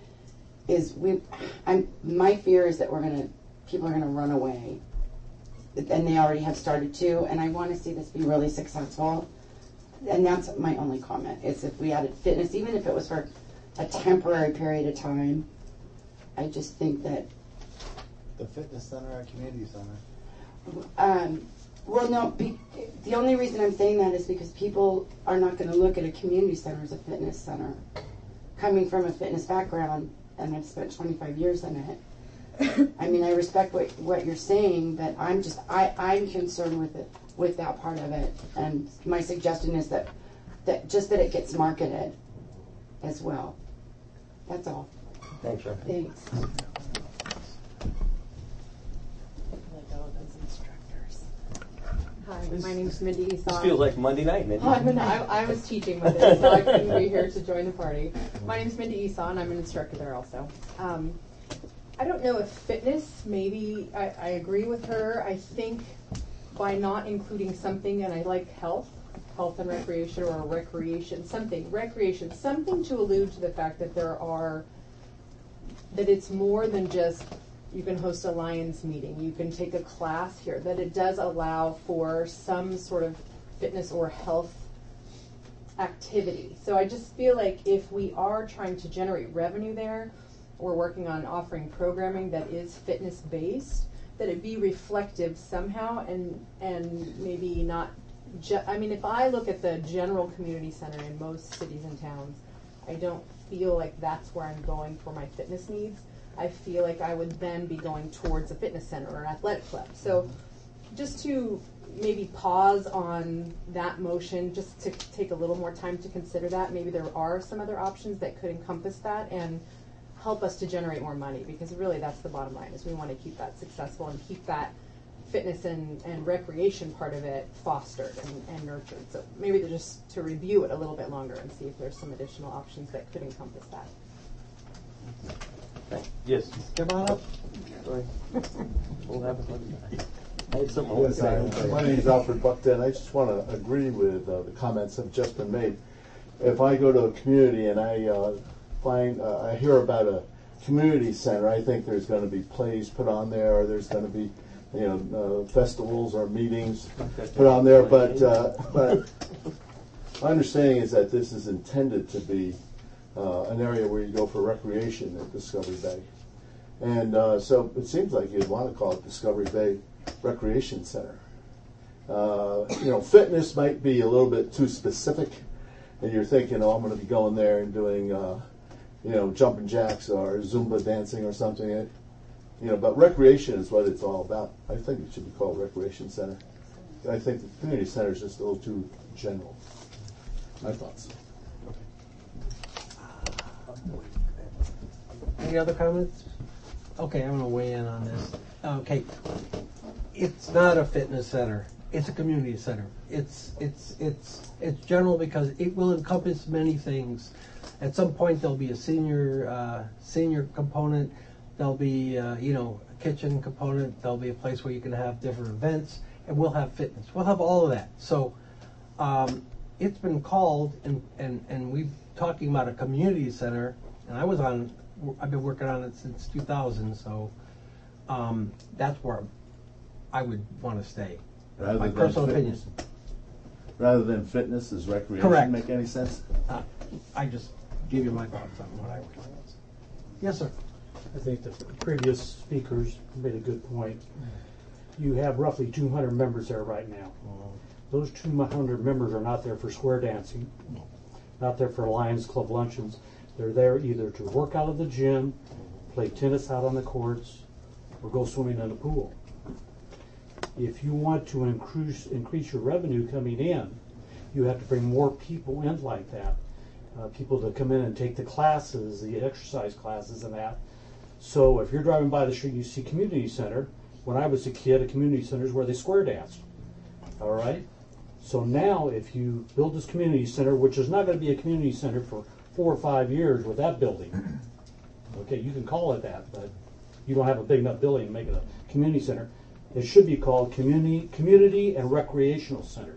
Is we, I'm my fear is that we're going to people are going to run away and they already have started to, and I want to see this be really successful. And that's my only comment, is if we added fitness, even if it was for a temporary period of time, I just think that, The fitness center or community center? um, well, no, be, the only reason I'm saying that is because people are not going to look at a community center as a fitness center. Coming from a fitness background, and I've spent twenty-five years in it, I mean, I respect what, what you're saying, but I'm just, I, I'm concerned with it, with that part of it. And my suggestion is that, that just that it gets marketed as well. That's all. Thanks, Rebecca. Thanks. Hi, my name's Mindy This Eson. feels like Monday night, Mindy. I'm an, I, I was teaching with it, so I couldn't be here to join the party. My name's Mindy Eson. I'm an instructor there also. Um, I don't know if fitness, maybe, I, I agree with her. I think by not including something, and I like health, health and recreation, or recreation, something, recreation, something to allude to the fact that there are, that it's more than just, you can host a Lions meeting, you can take a class here, that it does allow for some sort of fitness or health activity. So I just feel like if we are trying to generate revenue there, we're working on offering programming that is fitness based, that it be reflective somehow, and and maybe not ju- I mean, if I look at the general community center in most cities and towns, I don't feel like that's where I'm going for my fitness needs. I feel like I would then be going towards a fitness center or an athletic club. So just to maybe pause on that motion, just to take a little more time to consider that. Maybe there are some other options that could encompass that and help us to generate more money, because really that's the bottom line, is we want to keep that successful and keep that fitness and, and recreation part of it fostered and, and nurtured. So maybe to just to review it a little bit longer and see if there's some additional options that could encompass that. Yes. Come on up. Sorry. We'll have it. I had something I wanted Yes, to I, say. my name is Alfred Buckton. I just want to agree with uh, the comments that have just been made. If I go to a community and I uh, find, uh, I hear about a community center, I think there's going to be plays put on there, or there's going to be, you know, uh, festivals or meetings put on there. But, uh, but my understanding is that this is intended to be uh, an area where you go for recreation at Discovery Bay. And uh, so it seems like you'd want to call it Discovery Bay Recreation Center. Uh, you know, fitness might be a little bit too specific, and you're thinking, oh, I'm going to be going there and doing, uh, you know, jumping jacks or Zumba dancing or something. It, you know, but recreation is what it's all about. I think it should be called Recreation Center. I think the community center is just a little too general. My thoughts. Any other comments? Okay, I'm going to weigh in on this. Okay, it's not a fitness center. It's a community center. It's it's it's it's general because it will encompass many things. At some point, there'll be a senior uh, senior component. There'll be uh, you know a kitchen component. There'll be a place where you can have different events, and we'll have fitness. We'll have all of that. So um, it's been called, and and and we've talking about a community center. And I was on. I've been working on it since two thousand. So um, that's where I would want to stay. Rather My than personal fitness. opinion. Rather than fitness, does recreation Correct. make any sense? Uh, I just gave you my thoughts on what I would. Yes, sir. I think the previous speakers made a good point. You have roughly two hundred members there right now. Those two hundred members are not there for square dancing, not there for Lions Club luncheons. They're there either to work out of the gym, play tennis out on the courts, or go swimming in the pool. If you want to increase increase your revenue coming in, you have to bring more people in like that. Uh, people to come in and take the classes, the exercise classes and that. So if you're driving by the street and you see community center, when I was a kid, a community center is where they square danced. All right? So now if you build this community center, which is not going to be a community center for four or five years with that building, okay, you can call it that, but you don't have a big enough building to make it a community center. It should be called Community Community and Recreational Center.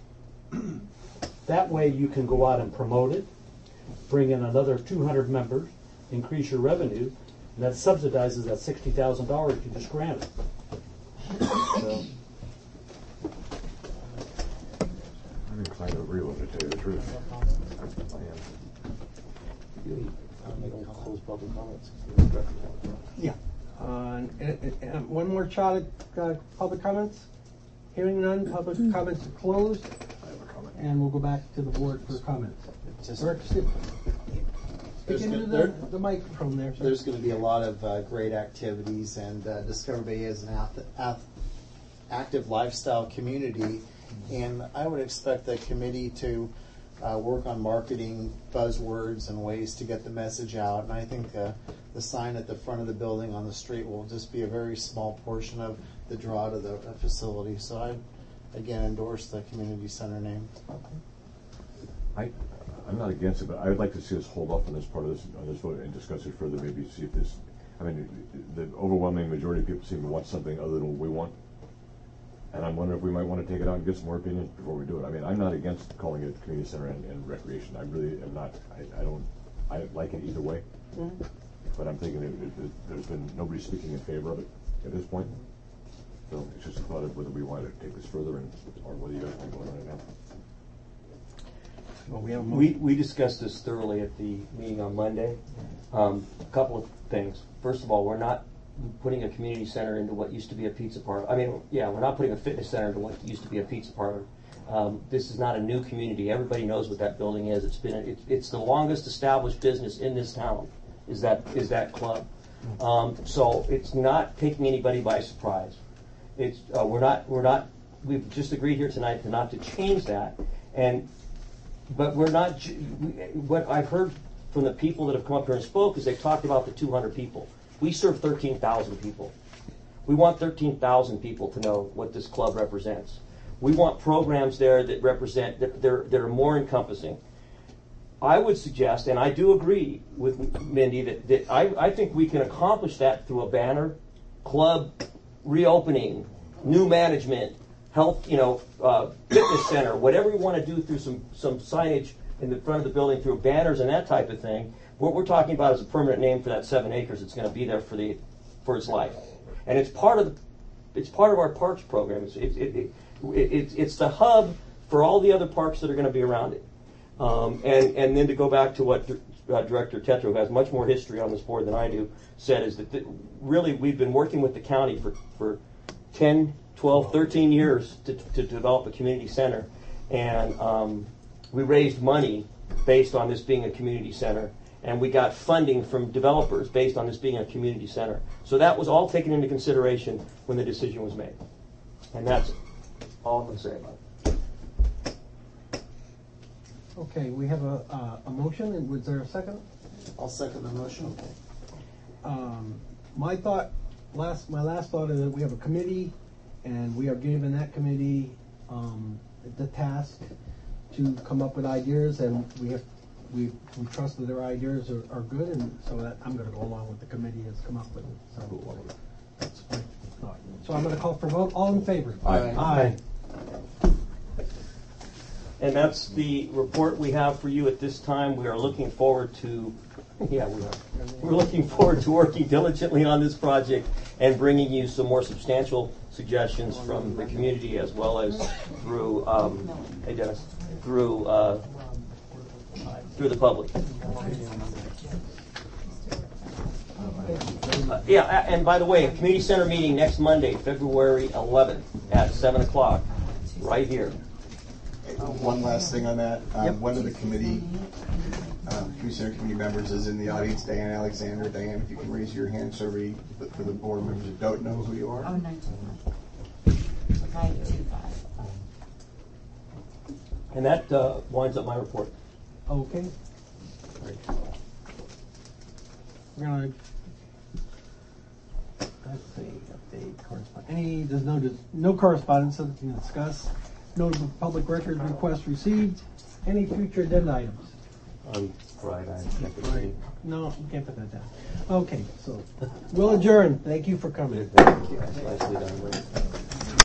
That way you can go out and promote it, bring in another two hundred members, increase your revenue, and that subsidizes that sixty thousand dollars you just granted. So inclined to agree with it, to tell you the truth. I am. Close public comments. Yeah. Uh, and, and, and one more shot at uh, public comments. Hearing none, public comments are closed. And we'll go back to the board for comments. Just- Eric, Speak There's into gonna- the, there- the microphone there, sir. There's going to be a lot of uh, great activities, and uh, Discover Bay is an ath- ath- active lifestyle community, and I would expect the committee to uh, work on marketing buzzwords and ways to get the message out. And I think uh, the sign at the front of the building on the street will just be a very small portion of the draw to the uh, facility. So I, again, endorse the community center name. I, I'm not against it, but I would like to see us hold off on this part of this, on this vote and discuss it further, maybe see if this, I mean, the overwhelming majority of people seem to want something other than what we want. And I'm wondering if we might want to take it out and get some more opinions before we do it. I mean, I'm not against calling it community center and, and recreation. I really am not. I, I don't, I like it either way. Mm-hmm. But I'm thinking it, it, it, there's been nobody speaking in favor of it at this point. So it's just a thought of whether we want to take this further and, or whether you guys want to go on it now. Well, we, have We, we discussed this thoroughly at the meeting on Monday. Um, a couple of things. First of all, we're not putting a community center into what used to be a pizza parlor. I mean, yeah, we're not putting a fitness center into what used to be a pizza parlor. Um, this is not a new community. Everybody knows what that building is. It's been, it, it's the longest established business in this town, is that, is that club. Um, so it's not taking anybody by surprise. It's, uh, we're not, we're not, we've just agreed here tonight to not to change that. And, but we're not, we, what I've heard from the people that have come up here and spoke is they've talked about the two hundred people. We serve thirteen thousand people. We want thirteen thousand people to know what this club represents. We want programs there that represent, that, that, are, that are more encompassing. I would suggest, and I do agree with Mindy, that, that I, I think we can accomplish that through a banner, club reopening, new management, health, you know, uh, fitness center, whatever we want to do through some, some signage in the front of the building through banners and that type of thing. What we're talking about is a permanent name for that seven acres that's going to be there for the for its life, and it's part of the, it's part of our parks program. It's it, it, it, it, it's it's the hub for all the other parks that are going to be around it. Um, and and then to go back to what uh, Director Tetro, who has much more history on this board than I do, said is that th- really we've been working with the county for for ten, twelve, thirteen years to to develop a community center, and um, we raised money based on this being a community center. And we got funding from developers based on this being a community center. So that was all taken into consideration when the decision was made. And that's all I'm going to say about it. Okay, we have a, uh, a motion, and was there a second? I'll second the motion. Okay. Um, my thought, last, my last thought is that we have a committee, and we are giving that committee um, the task to come up with ideas, and we have We, we trust that their ideas are, are good, and so that I'm going to go along with the committee has come up with it. So that's my thought. So I'm going to call for a vote. All in favor? Aye. Aye. And that's the report we have for you at this time. We are looking forward to, yeah, we are. We're looking forward to working diligently on this project and bringing you some more substantial suggestions from the community as well as through, um, hey Dennis, through. Uh, through the public. Uh, yeah, and by the way, community center meeting next Monday, February eleventh at seven o'clock, right here. One last thing on that. Um, Yep. One of the committee, um, community center committee members is in the audience, Diane Alexander. Diane, if you can raise your hand so we, for the board members that don't know who you are. Oh, nine two five. Nine two five. And that uh, winds up my report. Okay. We're gonna, let's see, update correspondence. Any, there's no, no correspondence that we can discuss. Notable public records requests received. Any future agenda items? Um, right, I Right. No, you can't put that down. Okay, so we'll adjourn. Thank you for coming. Thank you. Nicely done, Ray.